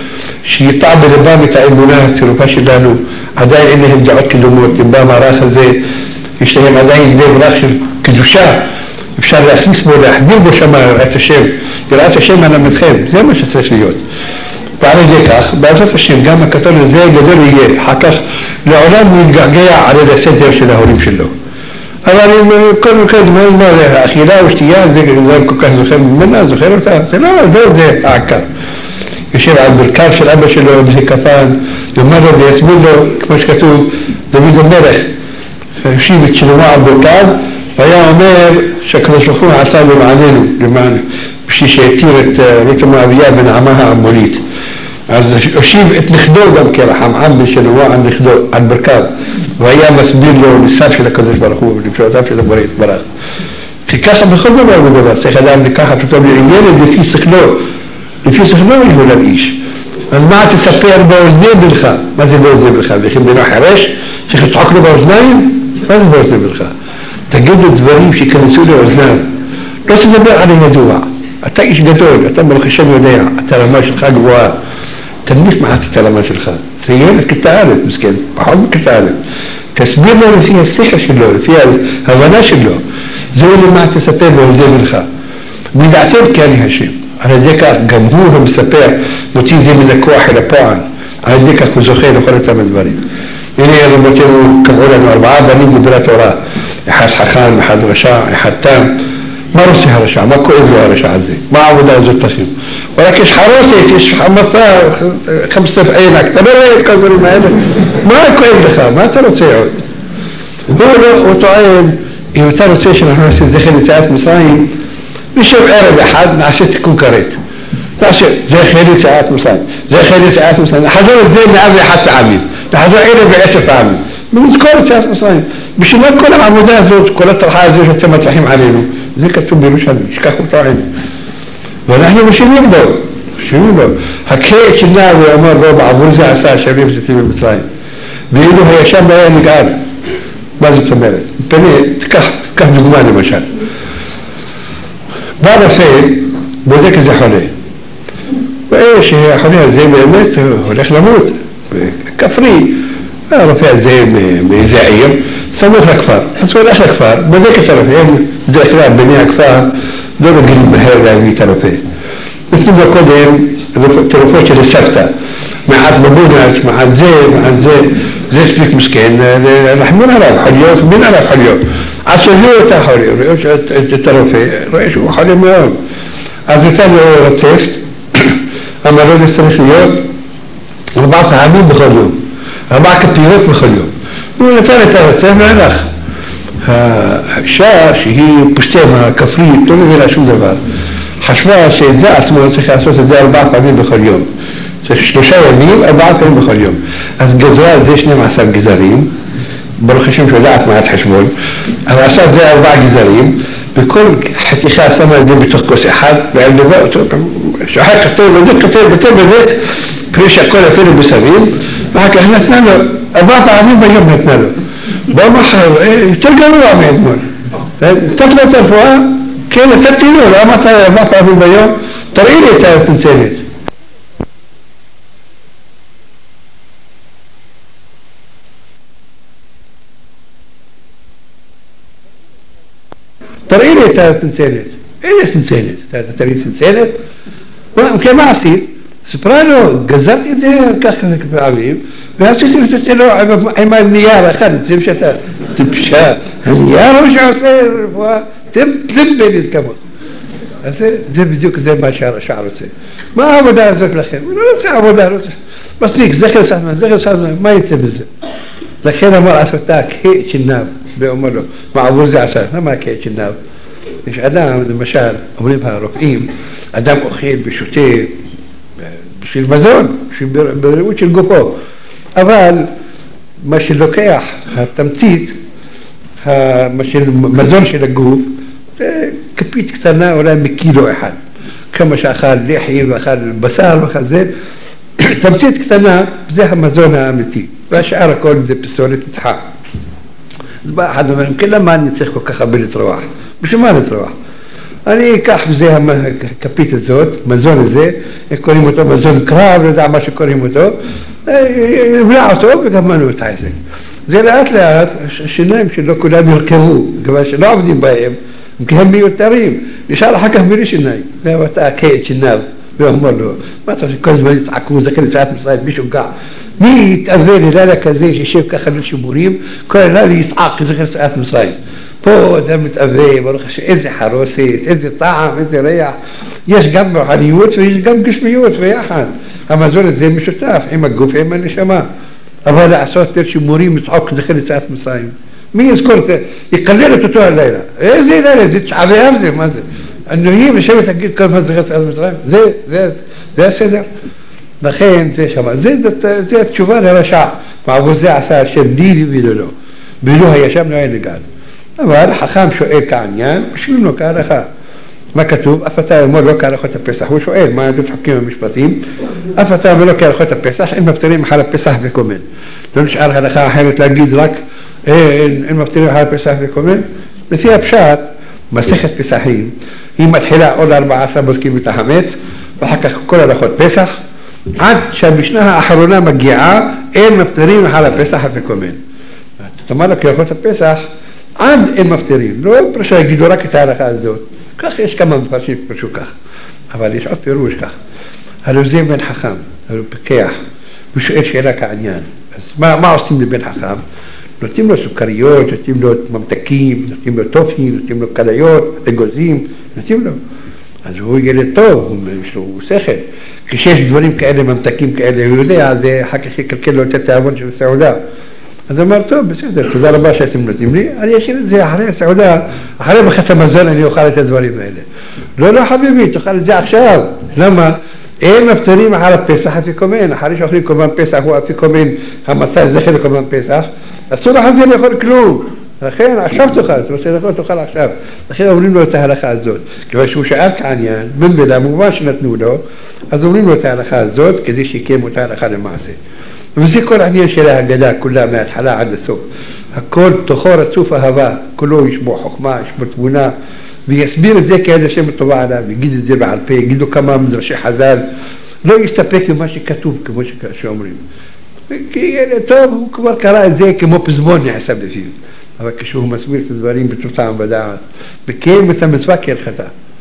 שיטע בלבם את האמונה הצירופה שלנו, עדיין אין להם דעות קדומות, אם בא המערך הזה, יש להם עדיין לב רך של קדושה, אפשר להכניס בו, להחדיר בו שם יראת השם, יראת השם מלמדכם, זה מה שצריך להיות. ועל זה כך, בעזרת השם, גם הקטון הזה גדול יהיה, אחר כך לעולם הוא יתגעגע על הסדר של ההורים שלו. אבל אם כל זמן, מה זה, האכילה או שתייה, זה כל כך זוכר ממנה, זוכר אותה, זה לא, זה העקר. יושב על ברכיו של אבא שלו, בזה קטן, יאמר לו ויסביר לו, כמו שכתוב, דוד המלך, השיב את שלמה על ברכיו, והיה אומר שהקדוש ברוך הוא עשה למעננו, בשביל שהתיר את רות המואביה בנעמה העמונית. אז השיב את נכדו גם כרחמעם בן שלמה על נכדו, על ברכיו, והיה מסביר לו ניסיו של הקדוש ברוך הוא, לפעולותיו של הבורא יתברך. כי ככה בכל דבר ודבר, צריך אדם לקחת אותו לילד לפי שכלו, לפי שכלו יגאל איש. אז מה תספר באוזני בנך? מה זה באוזני בנך? וכן בנו חרש, צריך לצחוק לו באוזניים? מה זה באוזני בנך? תגידו דברים שיכנסו לאוזניו. לא תדבר על הידוע. אתה איש גדול, אתה ברוך השם יודע, אתה רמה שלך גבוהה. תנמיך מעט את הרמה שלך. זה ילד כיתה א', מסכן, פחות מכיתה א'. תסביר לו לפי השכל שלו, לפי ההבנה שלו. זהו למה תספר באוזני בנך. מדעתו כי אני השם. על ידי כך גם הוא המספר, מוציא זה מן הכוח אל הפועל. על ידי כך הוא זוכה לכל אותם הדברים. הנה רבותינו קבעו לנו 4 בנים דברי התורה. אחד חכם, אחד רשע, אחד תם. מה רוצה הרשע? מה כואב לו הרשע הזה? מה העבודה הזאת לכם? ורק יש חרוסת, יש חמסה, 5 עינק. אתה לא רואה את כל דברים האלה? מה כואב לך? מה אתה רוצה עוד? הוא טוען, אם אתה רוצה שאנחנו נעשה זכר יציאת מצרים, נשב ערב אחד, נעשה תיקון כרת. נעשה, זה חייל יציאת מצרים. זה חייל יציאת מצרים. נחזור את זה 101 פעמים. נחזור 1010 פעמים. ונזכור יציאת מצרים. בשביל מה כל העבודה הזאת, כל הטרחה הזו שאתם מצליחים עלינו? זה כתוב בירושלים, שכח אותו עין. ואנחנו משנים לו. הקהת שלה ואמר לו, בעבור זה עשה השבים שתים במצרים. ואילו הישם היה נגעל. מה זאת אומרת? פנה, תקח דוגמה למשל. בא רופא, בודק איזה חולה. רואה שהחולה הזה באמת הולך למות, כפרי. הרופא הזה מאיזה עיר, סמוך לכפר. אז הוא הולך לכפר, בודק את הרופא, בדרך כלל בני הכפר לא רגילים מהר להביא את הרופא. נותנים לו קודם תרופות של סבתא, מעט בבונץ', מעט זה הספיק מסכן, לחמון עליו חוליות, מין עליו חוליות. אז שהביאו את החוליות, רואה את הרופא, רואה שהוא חולה מאוד. אז ניתן לו רצפט, אמר לו צריך להיות 4 פעמים בכל יום, 4 כפיות בכל יום. הוא נתן את הרצפט והלך. האישה שהיא פוסטמה, כפרית, לא מבינה שום דבר, חשבה שאת זה עצמו צריך לעשות את זה 4 פעמים בכל יום. זה 3 ימים, 4 פעמים בכל יום. אז גזרה את זה 12 גזרים, ברוך השם שיודעת מעט חשבון, אבל עשה את זה 4 גזרים, וכל חתיכה שמה את זה בתוך כוס אחד, והלדבה אותו, שאחר כתב בזה, כדי שהכל אפילו בסביב, ואחר כך נתנה לו, 4 פעמים ביום נתנה לו. בוא מחר, יותר גרוע מאתמול. נתת לו את הרפואה, כן, נתתי לו, לא אמרת 4 פעמים ביום, תראי לי את התנצלת. תראי לי את הסנצלת. איזה סנצלת? תראי סנצלת? מה עשית? ספרה לו, גזרתי את זה ככה פעמים, ועשיתי את זה לו עם הנייר אחד, זה שאתה טיפשה. הנייר הוא שעושה רפואה, תלבלת כמוך. אז זה בדיוק זה מה שהרשע רוצה. מה העבודה הזאת לכם? הוא לא רוצה עבודה, לא רוצה. מספיק, זכר סחמן, מה יצא בזה? לכן אמר עשותה כהת שנב, ואומר לו, מה עבור זה עשה? למה כהת שנב? יש אדם, למשל, אומרים הרופאים, אדם אוכל ושותה בשביל מזון, בריאות של גופו, אבל מה שלוקח, התמצית, מזון של הגוף, זה כפית קטנה אולי מקילו אחד, כמה שאכל לחי ואכל בשר ואכל זה, תמצית קטנה זה המזון האמיתי, והשאר הכל זה פסולת נתחה. אז בא אחד ואומר, כן, למה אני צריך כל כך הרבה לטרוח? בשביל מה לטרוח? אני אקח בזה הכפית הזאת, מזון הזה, קוראים אותו מזון קרב, לא יודע מה שקוראים אותו, נבלע אותו וגמרנו את העסק. זה לאט לאט, השיניים שלא כולם ירכבו, כבר שלא עובדים בהם, כי הם מיותרים, נשאר אחר כך בלי שיניים. ואתה כהת שיניו, ואומר לו, מה אתה עושה? כל הזמן יצעקו, זכר לצעת מצרים, מישהו גע. מי יתאבל ללילה כזה שישב ככה לשימורים, כל הלילה יצעק זכר לצעת מצרים. פה אדם מתאבל, ברוך השם, איזה חרוסת, איזה טעם, איזה ריח. יש גם רוחניות ויש גם גשמיות ויחד. המזון הזה משותף עם הגוף ועם הנשמה. אבל לעשות שימורים יצעק זכר לצעת מצרים. מי יזכור את זה? יקלל את אותו הלילה. איזה לילה? זה תשעה באב זה, מה זה? הנויים לשבת תגיד כל מה זכר לצעת מצרים. זה הסדר. לכן זה שמה. זה התשובה לרשע. ועבור זה עשה השם לי ולא. ולא היה שם לא היה לגל. אבל חכם שואל כעניין, משלים לו כהלכה. מה כתוב? אף אתה אומר לא כהלכות הפסח. הוא שואל, מה עדות חוקים המשפטים? אף אתה אומר לא כהלכות הפסח, הם מפתרים אחר הפסח וקומן. לא נשאר הלכה אחרת להגיד רק, הם מפתרים אחר הפסח וקומן. לפי הפשט, מסכת פסחים, היא מתחילה עוד 14 בודקים את החמץ, ואחר כך כל הלכות פסח, עד שהמשנה האחרונה מגיעה, הם מפתרים אחר הפסח וקומן. תאמר לו כהלכות הפסח, עד הם מפתרים, לא פרשה יגידו רק את ההלכה הזאת. כך יש כמה מפרשים פרשו כך, אבל יש עוד פירוש כך. הלוא זה בן חכם, הלוא פקח, הוא שואל שאלה כעניין. אז מה עושים לבן חכם? נותנים לו סוכריות, נותנים לו ממתקים, נותנים לו טופים, נותנים לו קליות, אגוזים, נותנים לו. אז הוא ילד טוב, יש לו שכל. כשיש דברים כאלה, ממתקים כאלה, הוא יודע, זה אחר כך יקלקל לו את התאבון של הסעודה. אז אמר, טוב, בסדר, תודה רבה שאתם נותנים לי, אני אשאיר את זה אחרי הסעודה, אחרי בחת המזון אני אוכל את הדברים האלה. לא חביבי, תאכל את זה עכשיו. למה? אין מפתרים אחר הפסח אפיקומן, אחרי שאוכלים קורבן פסח הוא אפיקומן, המצה זכר לקורבן פסח, אסור לך זה לאכול כלום. לכן, עכשיו תאכל, אתה רוצה לאכול, תאכל עכשיו. לכן אומרים לו את ההלכה הזאת, כיוון שהוא שאל כעניין, בלבלה, מובן שנתנו לו, אז אומרים לו את ההלכה הזאת, כדי שיקיימו את ההלכה למעשה. וזה כל העניין של ההגדה, כולה מההתחלה עד הסוף. הכל תוכו רצוף אהבה, כולו יש בו חוכמה, יש בו תבונה, ויסביר את זה כעד השם הטובה עליו, יגיד את זה בעל פה, יגיד לו כמה מדרשי חז"ל, לא יסתפק במה שכתוב, כמו שאומרים. כי טוב, הוא כבר קרא את זה כמו פזמון נעשה בפיו. אבל כשהוא מסביר את הדברים בטובתם ודעת, וקיים את המצווה כהלכתה.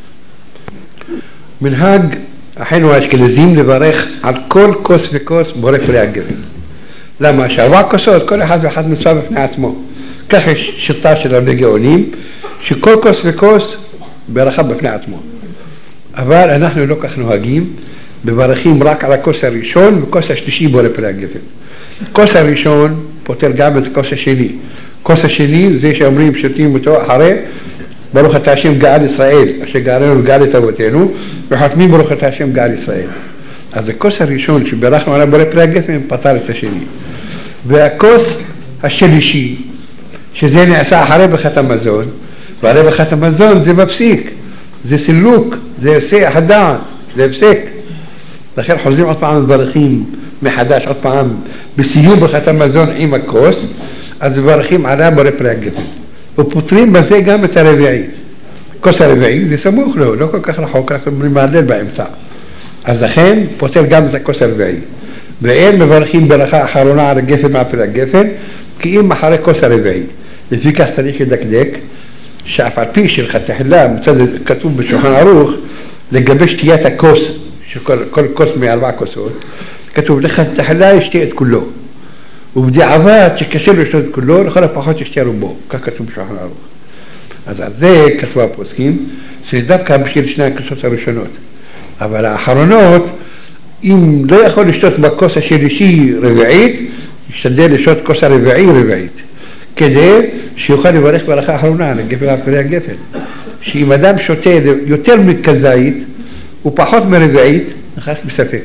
מנהג אחינו האשכנזים לברך על כל כוס וכוס בורא פרי הגפן. למה? שארבע כוסות, כל אחד ואחד מצווה בפני עצמו. כך יש שיטה של הרבה גאונים, שכל כוס וכוס ברכה בפני עצמו. אבל אנחנו לא כך נוהגים, מברכים רק על הכוס הראשון וכוס השלישי בורא פרי הגפן. כוס הראשון פותר גם את הכוס השני. כוס השני זה שאומרים שותים אותו אחרי ברוך אתה השם גאל ישראל, אשר גאלנו וגאל את אבותינו, וחותמים ברוך אתה השם גאל ישראל. אז הכוס הראשון שברכנו עליו בורא פרי הגפן פתר את השני. והכוס השלישי, שזה נעשה אחרי ברכת המזון, ואחרי ברכת המזון זה מפסיק, זה סילוק, זה היסח הדעת, זה הפסק. לכן חוזרים עוד פעם מברכים מחדש, עוד פעם בסיום ברכת המזון עם הכוס, אז מברכים עליה בורא פרי הגפן. ופותרים בזה גם את הרביעית. כוס הרביעית זה סמוך לו, לא כל כך רחוק, רק אומרים מהלל באמצע. אז לכן פותר גם את הכוס הרביעית. ואין מברכים ברכה אחרונה על הגפן מהפרי הגפן, כי אם אחרי כוס הרביעית. לפי כך צריך לדקדק, שאף על פי שלכתחילה, מצד כתוב בשולחן ערוך, לגבי שתיית הכוס, כל כוס מארבע כוסות, כתוב לכתחילה ישתה את כולו. ובדיעבד שקשה לשתות את כולו, לכל הפחות ישתה רובו, כך כתוב בשולחן ערוך. אז על זה כתבו הפוסקים, שדווקא בשביל שני הכוסות הראשונות. אבל האחרונות, אם לא יכול לשתות בכוס השלישי רביעית, ישתדל לשתות כוס הרביעי רביעית, כדי שיוכל לברך ברכה אחרונה על הגפן והפרי הגפן. שאם אדם שותה יותר מכזית ופחות מרביעית, נכנס בספק.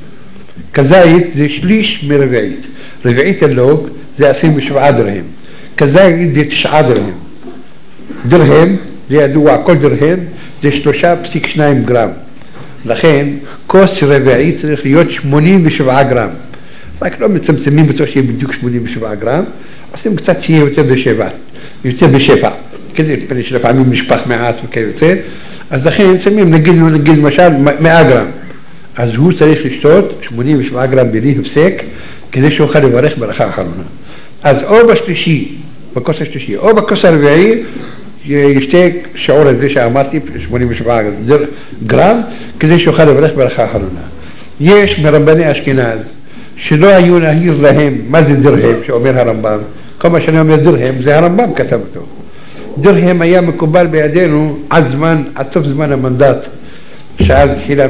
כזית זה שליש מרביעית. רביעית הלוג זה 27 דרהם. כזית זה 9 דרהם. דרהם, זה ידוע, כל דרהם זה 3.2 גרם. לכן, כוס רביעית צריך להיות 87 גרם. רק לא מצמצמים אותו שיהיה בדיוק 87 גרם, עושים קצת שיהיה יותר בשפע. כדי שלפעמים נשפך מעט וכיוצא. אז לכן שמים, נגיד למשל 100 גרם. אז הוא צריך לשתות 87 גרם בלי הפסק, כדי שאוכל לברך ברכה האחרונה. אז או בשלישי, בכוס השלישי, או בכוס הרביעי, ישתה שיעור הזה שאמרתי, 87 גרם, כדי שאוכל לברך ברכה האחרונה. יש מרבני אשכנז, שלא היו להעיר להם מה זה דרהם, שאומר הרמב"ם. כל מה שאני אומר דרהם, זה הרמב"ם כתב אותו. דרהם היה מקובל בידינו עד סוף זמן המנדט, שאז התחילה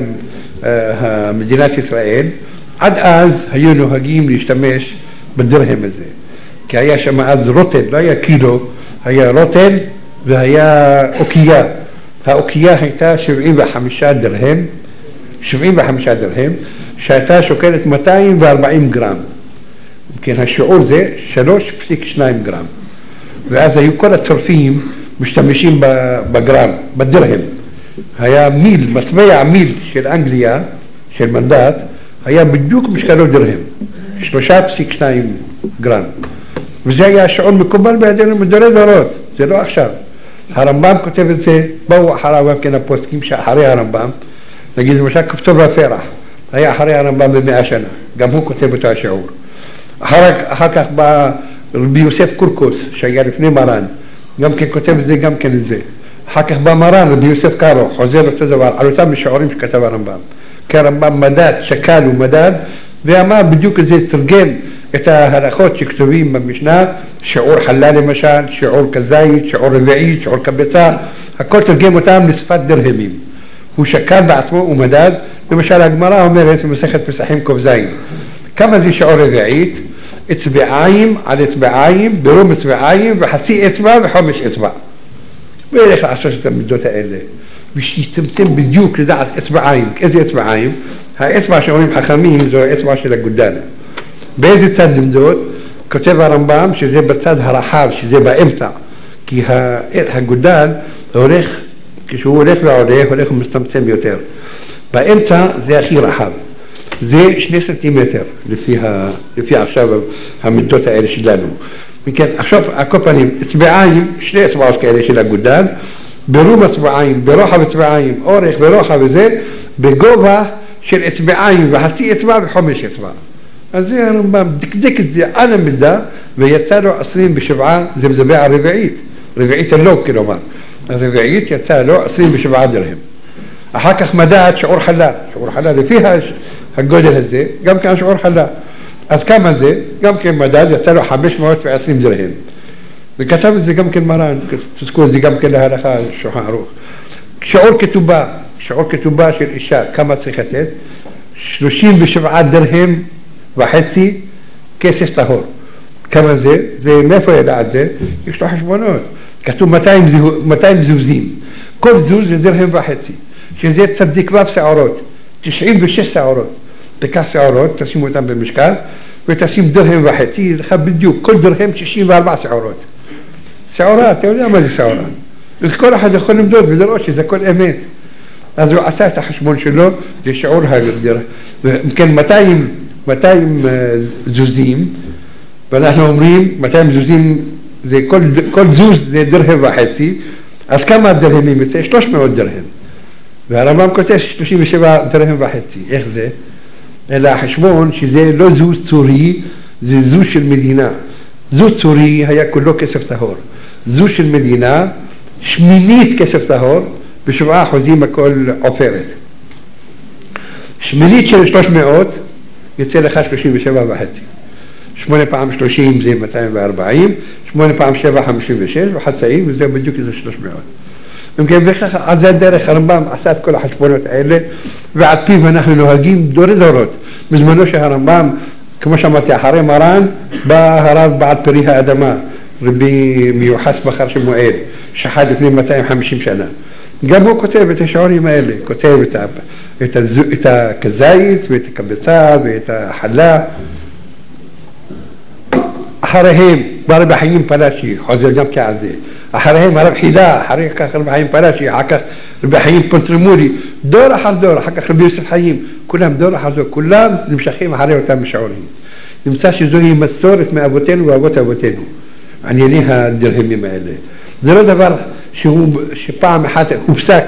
מדינת ישראל. עד אז היו נוהגים להשתמש בדרהם הזה, כי היה שם אז רוטל, לא היה קילו, היה רוטל והיה אוקייה. האוקייה הייתה 75 דרהם, שהייתה שוקלת 240 גרם. כן, השיעור זה 3.2 גרם. ואז היו כל הצורפים משתמשים בגרם, בדרהם. היה מיל, מטבע מיל של אנגליה, של מנדט, היה בדיוק משקלו דרהם, 3.2 גרם. וזה היה שיעור מקובל בידינו מדורי דורות, זה לא עכשיו. הרמב"ם כותב את זה, באו אחריו גם כן הפוסקים שאחרי הרמב"ם, נגיד למשל כפתור והפרח, היה אחרי הרמב"ם ב100 שנה, גם הוא כותב אותו השיעור. אחר כך בא רבי יוסף קורקוס, שהיה לפני מרן, גם כן כותב את זה, גם כן את זה. אחר כך בא מרן, רבי יוסף קארו, חוזר אותו דבר, על אותם שיעורים שכתב הרמב"ם. כי הרמב"ם מדד, שקל ומדד, ואמר בדיוק את זה, תרגם את ההלכות שכתובים במשנה, שיעור חלה למשל, שיעור כזית, שיעור רביעית, שיעור כביצה, הכל תרגם אותם לשפת דרהמים. הוא שקל בעצמו ומדד, למשל הגמרא אומרת במסכת פסחים ק"ז, כמה זה שיעור רביעית? אצבעיים על אצבעיים, ברום אצבעיים וחצי אצבע וחומש אצבע. ואיך לעשות את המידות האלה? ושיצמצם בדיוק לדעת אצבעיים. איזה אצבעיים? האצבע שאומרים חכמים זו האצבע של הגודל. באיזה צד למדוד? כותב הרמב"ם שזה בצד הרחב, שזה באמצע. כי הגודל הולך, כשהוא הולך ועולה, הולך ומצטמצם יותר. באמצע זה הכי רחב. זה 2 סנטימטר לפי עכשיו המידות האלה שלנו. וכן, עכשיו הקופנים, אצבעיים, 2 אצבעות כאלה של הגודל, ברום אצבעיים, ברוחב אצבעיים, אורך ורוחב וזה, בגובה של אצבעיים וחצי אצבע וחומש אצבע. אז זה הרמב"ם דקדק את זה על המידה, ויצא לו 27 זמזמי הרביעית, רביעית הלוג כלומר, הרביעית יצא לו 27 דרהם. אחר כך מדד שיעור חלה, שיעור חלה לפי הגודל הזה, גם כן שיעור חלה. אז כמה זה? גם כן מדד יצא לו 520 דרהם. וכתב את זה גם כן מרן, תזכו את זה גם כן להלכה, שולחן ערוך. שיעור כתובה של אישה, כמה צריך לתת? 37 דרהם וחצי כסף טהור. כמה זה? זה מאיפה ידע את זה? יש לו חשבונות. כתוב 200 זוזים. כל זוז זה דרהם וחצי. שזה צדיק ו' שעורות. 96 שעורות. תיקח שעורות, תשימו אותם במשקל, ותשים דרהם וחצי, לך בדיוק, כל דרהם 64 שעורות. שעורה, אתה יודע מה זה שעורה? וכל אחד יכול למדוד ולראות שזה הכל אמת. אז הוא עשה את החשבון שלו, זה שיעור הגדר. וכן 200 זוזים, ואנחנו אומרים 200 זוזים, זה כל זוז זה דרהם וחצי, אז כמה דרהמים יוצא? 300 דרהם. והרמב"ם כותב 37 דרהם וחצי. איך זה? אלא החשבון שזה לא זוז צורי, זה זוז של מדינה. זוז צורי היה כולו כסף טהור. זוז של מדינה, 8 כסף טהור, ב7% הכל עופרת. 8 של 300 יוצא לך 37 וחצי. 8 פעם 30 זה 240, 8 פעם 7 56 וחצאים, וזה בדיוק זה 300. ומכן וכך, על זה הדרך הרמב"ם עשה את כל החשבונות האלה, ועד פיו אנחנו נוהגים דורי דורות. בזמנו שהרמב"ם, כמו שאמרתי, אחרי מרן, בא הרב בעל פרי האדמה, רבי מיוחס בחר שמואל, שחד לפני 250 שנה. גם הוא כותב את השיעורים האלה, כותב את הכזית ואת הקבצה ואת החלה. אחריהם בא רבי חיים פלאשי, חוזר גם כעל זה. אחריהם הרב חידה, אחרי כך רבי חיים פלאשי, אחר כך רבי חיים פונטרמולי, דור אחר דור, אחר כך רבי יוסף חיים, כולם דור אחר דור, כולם נמשכים אחרי אותם שיעורים. נמצא שזוהי מסורת מאבותינו ואבות אבותינו, ענייני הדרהמים האלה. זה לא דבר שפעם אחת הופסק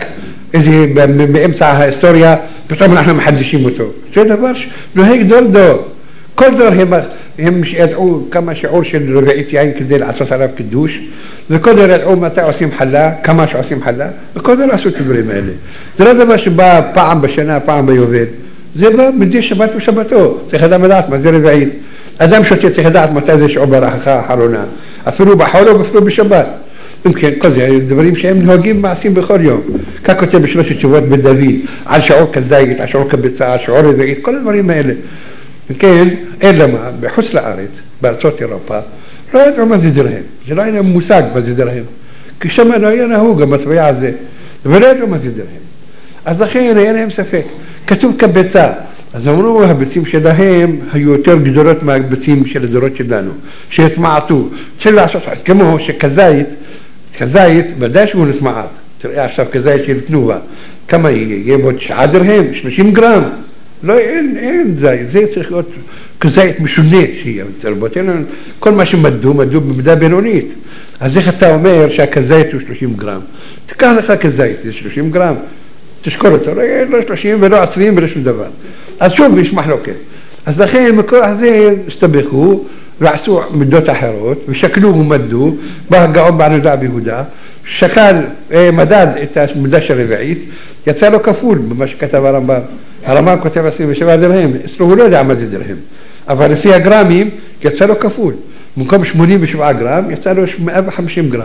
באמצע ההיסטוריה, פתאום אנחנו מחדשים אותו. זה דבר שנוהג דור. כל דור הם ידעו כמה שיעור של רביעית יין כדי לעשות עליו קידוש, וכל דור ידעו מתי עושים חלה, כמה שעושים חלה, וכל דור עשו את הדברים האלה. זה לא דבר שבא פעם בשנה, פעם ביובל. זה בא מדי שבת ושבתו. צריך אדם לדעת מה זה רביעית. אדם שותה צריך לדעת מתי זה שיעור ברכה האחרונה. אפילו בחול או אפילו בשבת. אם כן, כל זה דברים שהם נוהגים מעשים בכל יום. כך כותב בשלושת תשובות בן דוד, על שיעור כזית, על שיעור כביצה, על שיעור רביעית, כל הדברים האלה. וכן, אלא מה, בחוץ לארץ, בארצות אירופה, לא ידעו מה זה דרהם. זה לא היה להם מושג מה זה דרהם. כי שם לא היה נהוג המטבע הזה, ולא ידעו מה זה דרהם. אז לכן היה להם ספק. כתוב כביצה. אז אמרו, הביצים שלהם היו יותר גדולות מהביצים של הדורות שלנו, שהתמעטו. צריך לעשות, כמו כזית, ודאי שהוא נתמעט. תראה עכשיו כזית של תנובה. כמה יהיה בעוד 9 דרהם? 30 גרם. לא, אין זית. זה צריך להיות כזית משונה שיהיה. תרבותינו, כל מה שמדו במידה בינונית. אז איך אתה אומר שהכזית הוא 30 גרם? תקח לך כזית, זה 30 גרם. תשקול אותו, לא 30 ולא 20 ולא שום דבר. אז שוב יש מחלוקת. אז לכן מכוח זה הסתבכו ועשו מידות אחרות ושקלו ומדו, בא הגאון בעל יהודה ביהודה, שקל, מדד את המידה של רביעית, יצא לו כפול במה שכתב הרמב"ם. הרמב"ם כותב 27 דרהם, אצלו הוא לא יודע מה זה דרהם, אבל לפי הגרמים יצא לו כפול. במקום 87 גרם יצא לו 150 גרם.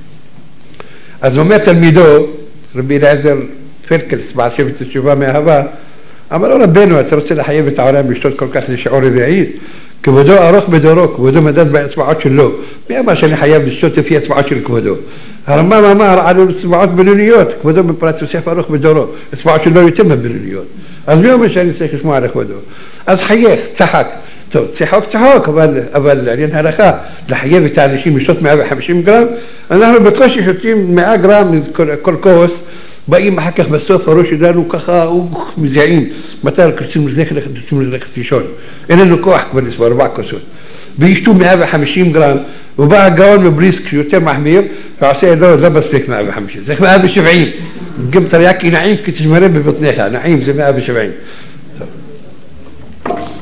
אז אומר תלמידו, רבי אליעזר פרקלס, בעל שבט התשובה מאהבה, אמר לו רבנו, אתה רוצה לחייב את העולם לשתות כל כך לשיעור רביעית? כבודו ארוך בדורו, כבודו מדד באצבעות שלו. מי אמר שאני חייב לשתות לפי אצבעות של כבודו? הרמב"ם אמר על אצבעות בינוניות, כבודו בפרט יוסף ארוך בדורו, אצבעות שלו יותר מבינוניות. אז מי אומר שאני צריך לשמוע על כבודו? אז חייך, צחק. טוב, צחוק, אבל עניין הלכה, לחייב את האנשים לשתות 150 גרם, אנחנו בקושי שותים 100 גרם כל כוס, באים אחר כך בסוף הראש שלנו ככה מזיעים, מתי רוצים ללכת לישון, אין לנו כוח כבר לסבור 4 כוסות, וישתו 150 גרם, ובא הגאון מבריסק שיותר מחמיר, ועושה לא מספיק 150, זה 170, גם תרייקי נעים כי תשמרה בבטניך, נעים זה 170.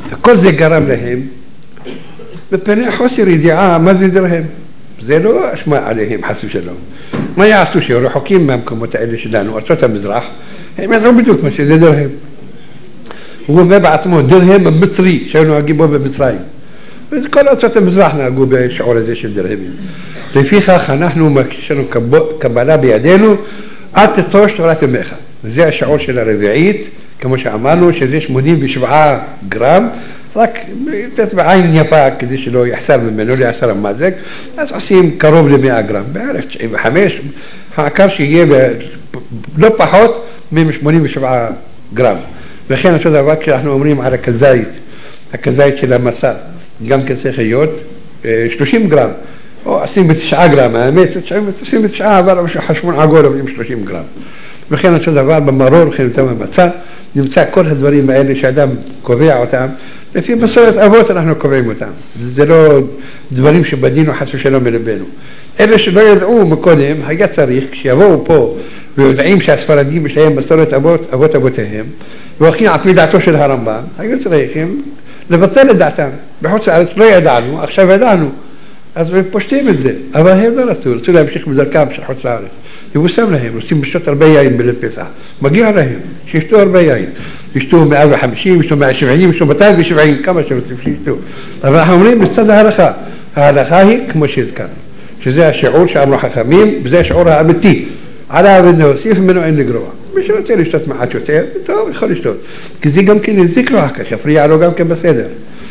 וכל זה גרם להם בפני חוסר ידיעה מה זה דרהם. זה לא אשמה עליהם חס ושלום. מה יעשו שהם רחוקים מהמקומות האלה שלנו, ארצות המזרח, הם ידעו בדיוק מה שזה דרהם. הוא אומר בעצמו דרהם המצרי שהיו נוהגים בו במצרים. וכל ארצות המזרח נהגו בשיעור הזה של דרהמים. לפיכך אנחנו יש לנו קבלה בידינו עד תטוש תורת אמך. זה השיעור של הרביעית, כמו שאמרנו שזה 87 גרם, רק לתת בעין יפה כדי שלא יחסר ממנו, לא יחסר המזק, אז עושים קרוב ל-100 גרם, בערך 95, העיקר שיהיה לא פחות מ-87 גרם. וכן אותו דבר כשאנחנו אומרים על הכזית של המסע, גם כן צריך להיות 30 גרם, או 29 גרם, האמת, 29 אבל חשבון עגול אומרים 30 גרם. וכן אותו דבר במרור, וכן אותו במצע, נמצא כל הדברים האלה שאדם קובע אותם, לפי מסורת אבות אנחנו קובעים אותם. זה לא דברים שבדינו חס ושלום מלבנו. אלה שלא ידעו מקודם, היה צריך, כשיבואו פה ויודעים שהספרדים יש להם מסורת אבות אבותיהם, והולכים על פי דעתו של הרמב"ם, היו צריכים לבטל את דעתם. בחוץ לארץ לא ידענו, עכשיו ידענו. אז הם פושטים את זה, אבל הם לא רצו להמשיך בדרכם של חוץ לארץ. יבוסם להם, רוצים לשתות הרבה יין בליל פסח. מגיע להם, שישתו הרבה יין. ישתו 150, ישתו 170, ישתו 270, כמה שרוצים שישתו. אבל אנחנו אומרים בצד ההלכה. ההלכה היא כמו שהזכרנו, שזה השיעור שאמרו חכמים, וזה השיעור האמיתי. עליו ונוסיף ממנו אין לגרוע. מי שרוצה לשתות מעט יותר, טוב, יכול לשתות. כי זה גם כן יזיק לו כך, יפריע לו גם כן בסדר.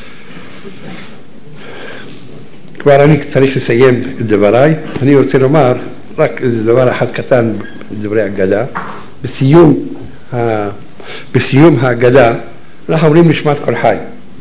כבר אני צריך לסיים את דבריי. אני רוצה לומר רק איזה דבר אחד קטן בדברי הגדה. בסיום ההגדה אנחנו אומרים נשמת כל חי.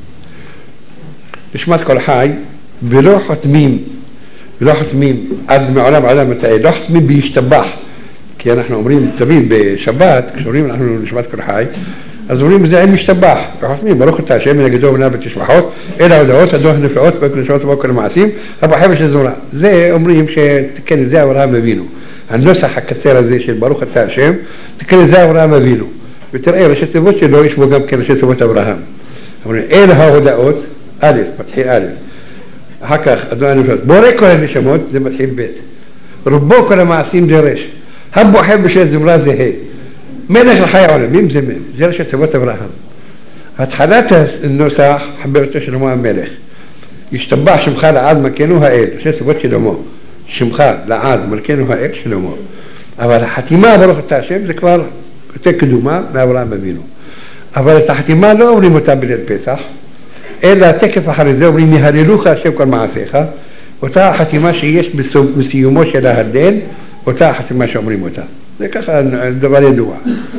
נשמת כל חי, ולא חותמים עד מעולם עולם מתאר, לא חותמים בהשתבח. כי אנחנו אומרים תמיד בשבת, כשאומרים אנחנו נשמת כל חי, אז אומרים זה אין משתבח, וחותמים ברוך אתה השם מן הגדול ונע ותשבחות, אלה ההודעות, הדוח הנפלאות, וכל נשמות ובכל המעשים, הבחר של זמורה. זה אומרים שתקן את זה אברהם אבינו. הנוסח הקצר הזה של ברוך אתה השם, תקן את זה אברהם אבינו. ותראה, ראשי תיבות שלו יש בו גם כן ראשי תיבות אברהם. אומרים, אלה ההודעות, א', מתחיל א', אחר כך, אדוני הנפלאות, בורא כל הנשמות, זה מתחיל ב', רובו כל המעשים זה רש, הבוחר בשל זמרה זה ה', מלך לחיי העולמים זה מ', זה ראשי תיבות אברהם. התחלת הנוסח, חברתו שלמה המלך, ישתבח שמך לעד מלכנו האל, ראשי תיבות שלמה, שמך לעד מלכנו האל שלמה. אבל החתימה ברוך אתה השם זה כבר יותר קדומה מאברהם אבינו. אבל את החתימה לא אומרים אותה בליל פסח, אלא תקף אחרי זה אומרים יהללוך השם כל מעשיך, אותה החתימה שיש בסיומו של ההלל, אותה החתימה שאומרים אותה. זה ככה דבר ידוע.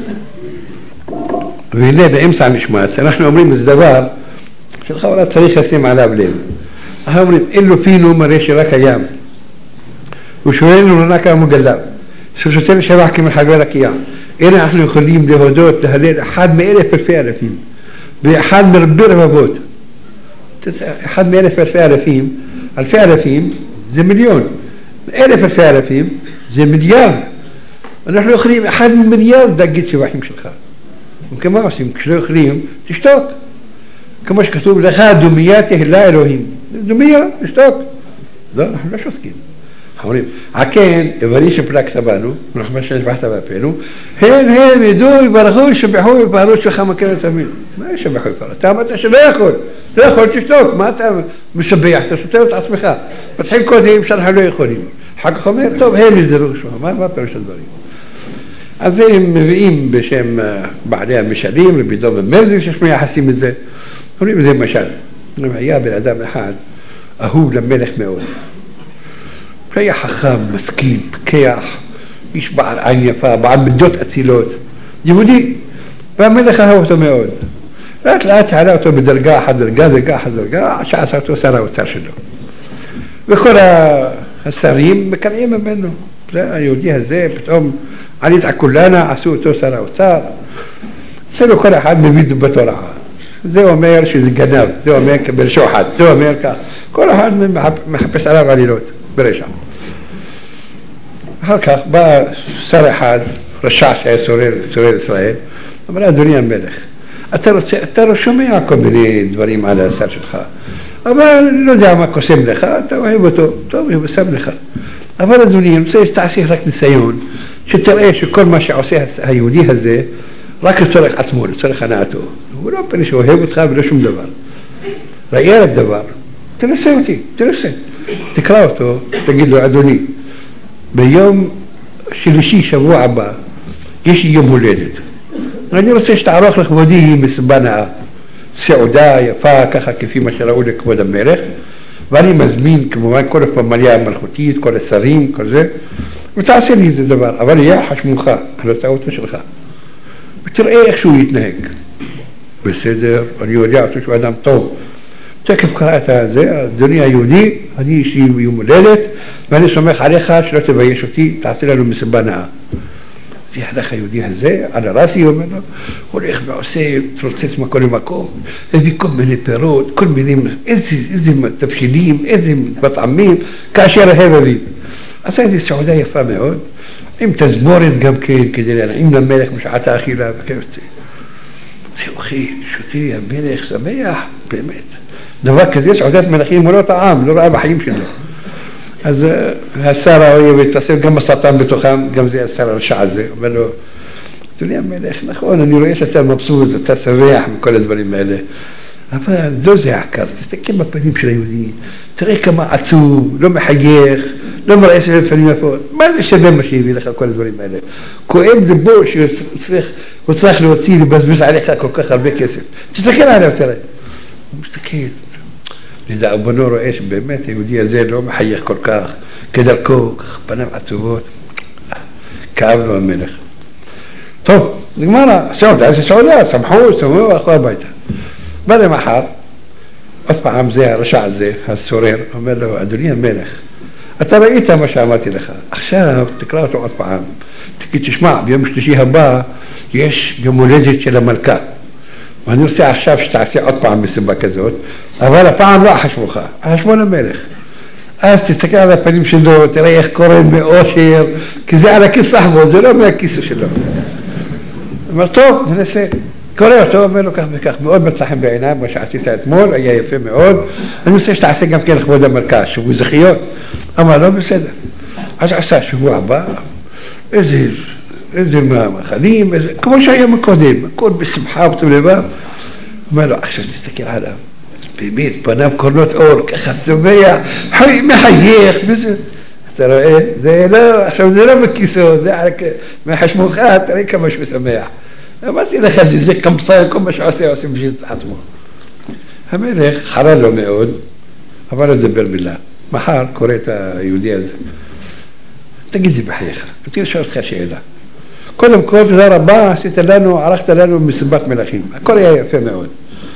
והנה באמצע המשמעת, אנחנו אומרים איזה דבר שלך אולי צריך לשים עליו לב. אנחנו אומרים, אין לו פינו מראה שרק הים, ושואלנו רק המוגלב, ששותן שבח כמחבר הקיע. הנה אנחנו יכולים להודות, להלל אחד מאלף אלפי אלפים, ואחד מרבי רבבות. אחד מאלף אלפי אלפים זה מיליון, אלף אלפי אלפים זה מיליארד. אנחנו יכולים אחד מיליארד להגיד שבחים שלך. וכמה עושים? כשלא יכולים, תשתוק. כמו שכתוב לך, דומיה תהילה אלוהים. דומיה, תשתוק. לא, אנחנו לא שותקים. אומרים, עקן, איברי שפלקת בנו, ורחמה שנשבחת באפינו, הם ידעו, יברכו, ישבחו, יפעלו שלך מכן את אמינו. מה ישבחו יפעלו? אתה אמרת שלא יכול. לא יכול, תשתוק. מה אתה משבח? אתה סותר את עצמך. מתחיל קודם שאנחנו לא יכולים. אחר כך אומר, טוב, הם ידעו לשמוע. מה פירוש הדברים? אז הם מביאים בשם בעלי המשלים, רבי דוב ומרזי, שיש מייחסים את זה. אומרים, זה משל. היה בן אדם אחד, אהוב למלך מאוד. היה חכם, משכיל, פקח, איש בעל עין יפה, בעל מידות אצילות, יהודי, והמלך אהב אותו מאוד. לאט לאט העלה אותו בדרגה אחת דרגה, שעשה אותו שר האוצר שלו. וכל השרים מקנאים ממנו. זה היהודי הזה, פתאום עלית כולנה, עשו אותו שר האוצר. אצלנו כל אחד מביא בתורה. זה אומר שזה גנב, זה אומר קבל שוחד, זה אומר כך. כל אחד מחפש עליו עלילות ברשע. אחר כך בא שר אחד, רשע שהיה צורר ישראל, אמר, אדוני המלך, אתה שומע כל מיני דברים על השר שלך, אבל לא יודע מה קוסם לך, אתה אוהב אותו, טוב, הוא שם לך. אבל אדוני, אני רוצה שתעשי רק ניסיון, שתראה שכל מה שעושה היהודי הזה, רק לצורך עצמו, לצורך הנאתו. הוא לא פני שאוהב אותך ולא שום דבר. ראייה רק דבר, תנסה אותי, תנסה. תקרא אותו, תגיד לו, אדוני, ביום שלישי שבוע הבא, יש לי יום הולדת. אני רוצה שתערוך לכבודי מסיבה נאה. סעודה יפה, ככה כפי מה שראו לכבוד המלך, ואני מזמין כמובן כל הפמליה המלכותית, כל השרים, כל זה, ותעשה לי איזה דבר, אבל יהיה חשמונך, על הטעותו שלך. ותראה איך שהוא יתנהג. בסדר, אני יודע אותו שהוא אדם טוב. תקף קרא את זה, אדוני היהודי, אני יש לי יום הולדת, ואני סומך עליך שלא תבייש אותי, תעשה לנו מסיבה נאה. יחדך היהודי הזה, על הרסי אומר לו, הולך ועושה, תרוצץ מקום למקום, הביא כל מיני פירות, כל מיני, איזה תבשילים, איזה מטעמים, כאשר אהב אביו. עשה איזו סעודה יפה מאוד, עם תזמורת גם כן, כדי להנעים למלך משעת האכילה וכיוצא. זה אוכל, שותה, המלך שמח, באמת. דבר כזה, סעודת מלכים הוא לא טעם, לא ראה בחיים שלו. אז השר האויב התעסק גם בסרטן בתוכם, גם זה השר הרשע הזה, אומר לו, אדוני המלך, נכון, אני רואה שאתה מבסוט, אתה שמח מכל הדברים האלה, אבל לא זה העיקר, תסתכל בפנים של היהודי, תראה כמה עצוב, לא מחייך, לא מראה סביב פנים יפות, מה זה שווה מה שהביא לך כל הדברים האלה? כואב לבו שהוא צריך להוציא, לבזבז עליך כל כך הרבה כסף, תסתכל עליו, תראה, הוא מסתכל, לדאבונו רואה שבאמת היהודי הזה לא מחייך כל כך, כדרכו, פניו עצובות, כאב לו המלך. טוב, נגמר, סעודה, זה סעודה, שמחו, הלכו הביתה. בא למחר, עוד פעם זה הרשע הזה, הסורר, אומר לו, אדוני המלך, אתה ראית מה שאמרתי לך, עכשיו תקרא אותו עוד פעם, תשמע, ביום שלישי הבא יש יום הולדת של המלכה. ואני רוצה עכשיו שתעשה עוד פעם מסיבה כזאת, אבל הפעם לא החשבונך, החשבון המלך. אז תסתכל על הפנים שלו, תראה איך קורא מאושר, כי זה על הכיס לחבוד, זה לא מהכיס שלו. אומר, טוב, ננסה. קורא אותו, אומר לו כך וכך, מאוד מצא חן בעיניו, מה שעשית אתמול, היה יפה מאוד. אני רוצה שתעשה גם כן לכבוד המלכה, שבוע זכיות. אמר, לא בסדר. אז עשה שבוע הבא, איזה מאכלים, כמו שהיה מקודם, הכל בשמחה ובטוב לבב. אומר לו, עכשיו תסתכל עליו, באמת, פניו קורנות אור, ככה שמח, מחייך, וזה. אתה רואה? זה לא, עכשיו זה לא בכיסו, זה מהחשמונך, תראה כמה שהוא שמח. אמרתי לך, זה קמצן, כל מה שעושה, עושה בשביל עצמו. המלך חרה לו מאוד, אבל לא דבר מילה. מחר קורא את היהודי הזה. תגיד לי בחייך, תראה לשאול אותך שאלה. קודם כל, תודה רבה, ערכת לנו מסיבת מלכים. הכל היה יפה מאוד.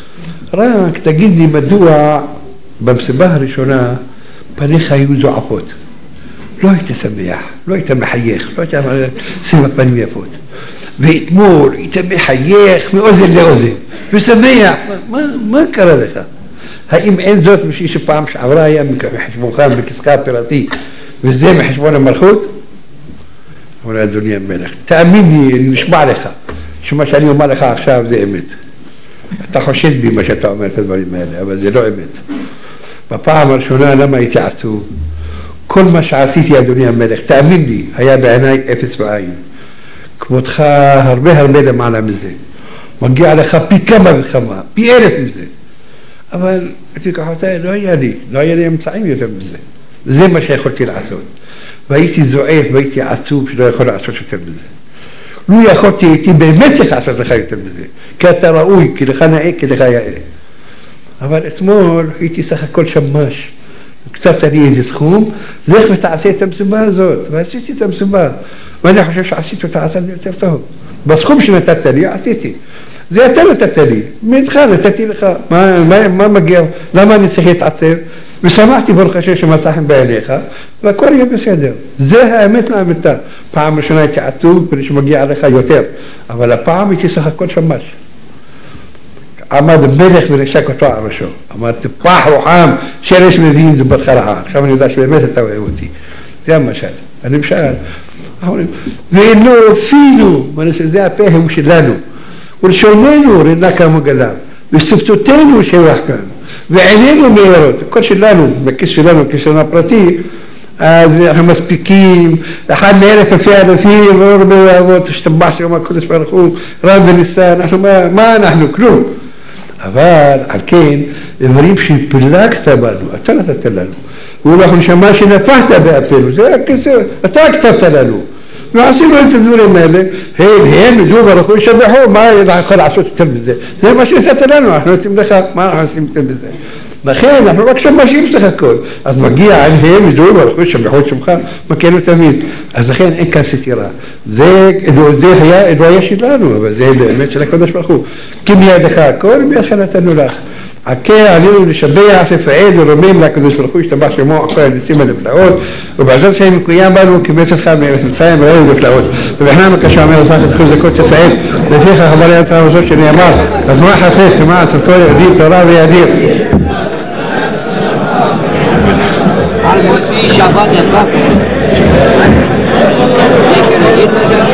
רק תגיד לי מדוע במסיבה הראשונה פניך היו זועפות. לא היית שמח, לא היית מחייך, לא היית שים הפנים יפות. ואתמול היית מחייך מאוזן לאוזן, ושמח. מה קרה לך? האם אין זאת משהי שפעם שעברה היה מחשבונך בכיסך הפירתי, וזה מחשבון המלכות? אבל אדוני המלך, תאמין לי, אני נשבע לך, שמה שאני אומר לך עכשיו זה אמת. אתה חושד בי מה שאתה אומר את הדברים האלה, אבל זה לא אמת. בפעם הראשונה למה הייתי עצוב? כל מה שעשיתי אדוני המלך, תאמין לי, היה בעיניי אפס ועין. כבודך הרבה למעלה מזה. מגיע לך פי כמה וכמה, פי 1000 מזה. אבל לפי כוחותיי לא היה לי אמצעים יותר מזה. זה מה שיכולתי לעשות. והייתי זועף והייתי עצוב שלא יכול לעשות יותר מזה. לו יכולתי, הייתי באמת צריך לעשות לך יותר מזה. כי אתה ראוי, כי לך נאה, כי לך יאה. אבל אתמול הייתי סך הכל שמש. קצת לי איזה סכום, לך ותעשה את המסיבה הזאת. ועשיתי את המסיבה. ואני חושב שעשיתי אותה עשה לי יותר טוב. בסכום שנתת לי, עשיתי. זה אתה נתת לי. מאיתך נתתי לך. מה מגיע? למה אני צריך להתעצב? ושמחתי ברוך השם שמצא חן בעיניך, והכל יהיה בסדר. זה האמת לאמיתה. פעם ראשונה הייתי עצוב, כדי שמגיע עליך יותר. אבל הפעם הייתי סך הכל שמש. עמד מלך ונשק אותו על ראשו. אמר, תפח רוחם, שרש מביאים זה בתך רעה. עכשיו אני יודע שבאמת אתה אוהב אותי. זה המשל. הנמשל. ואילו אפילו, זה הפה הוא שלנו. ולשוננו רנקה מגלה, ושפתותינו שבח כאן, ועינינו מאירות, כל שלנו, בכיס שלנו, כיסנו הפרטי, אז אנחנו מספיקים, אחד מאלף אלפי אלפים, לא הרבה אהבות, השתבח שם הקודש ברוך הוא, רב וניסה, מה אנחנו? כלום. אבל על כן, דברים שפילגת בנו, אתה נתת לנו. הוא לא נשמה שנפחת באפנו, זה הכסף, אתה כתבת לנו. ועשינו את הדברים האלה, הם ידעו ברוך הוא ישבחו, מה יכול לעשות יותר בזה? זה מה שעשית לנו, אנחנו נותנים לך, מה אנחנו עושים יותר בזה? לכן, אנחנו רק שבשים לך הכל. אז מגיע עליהם, ידעו ברוך הוא ישבחו את שמך, מכינו תמיד. אז לכן אין כאן סתירה. זה היה שלנו, אבל זה באמת של הקדוש ברוך הוא. כי מידך הכל, מידך נתנו לך. עקה עלינו לשבח, לפעל ורומם לקדוש ברוך הוא, ישתבח שמו אחרי הניסים הנפלאות, ובעזרת שהם מקוים בנו, כימץ אותך מארץ מצרים וראינו נפלאות. ובכנם הקשה אומר לך את חוזקות ישראל, לפיך חבל יד צער הזאת שנאמר, אז מה חסס למען צדקו יהודים תורה ויהודים. על מוצאי שבת יפה.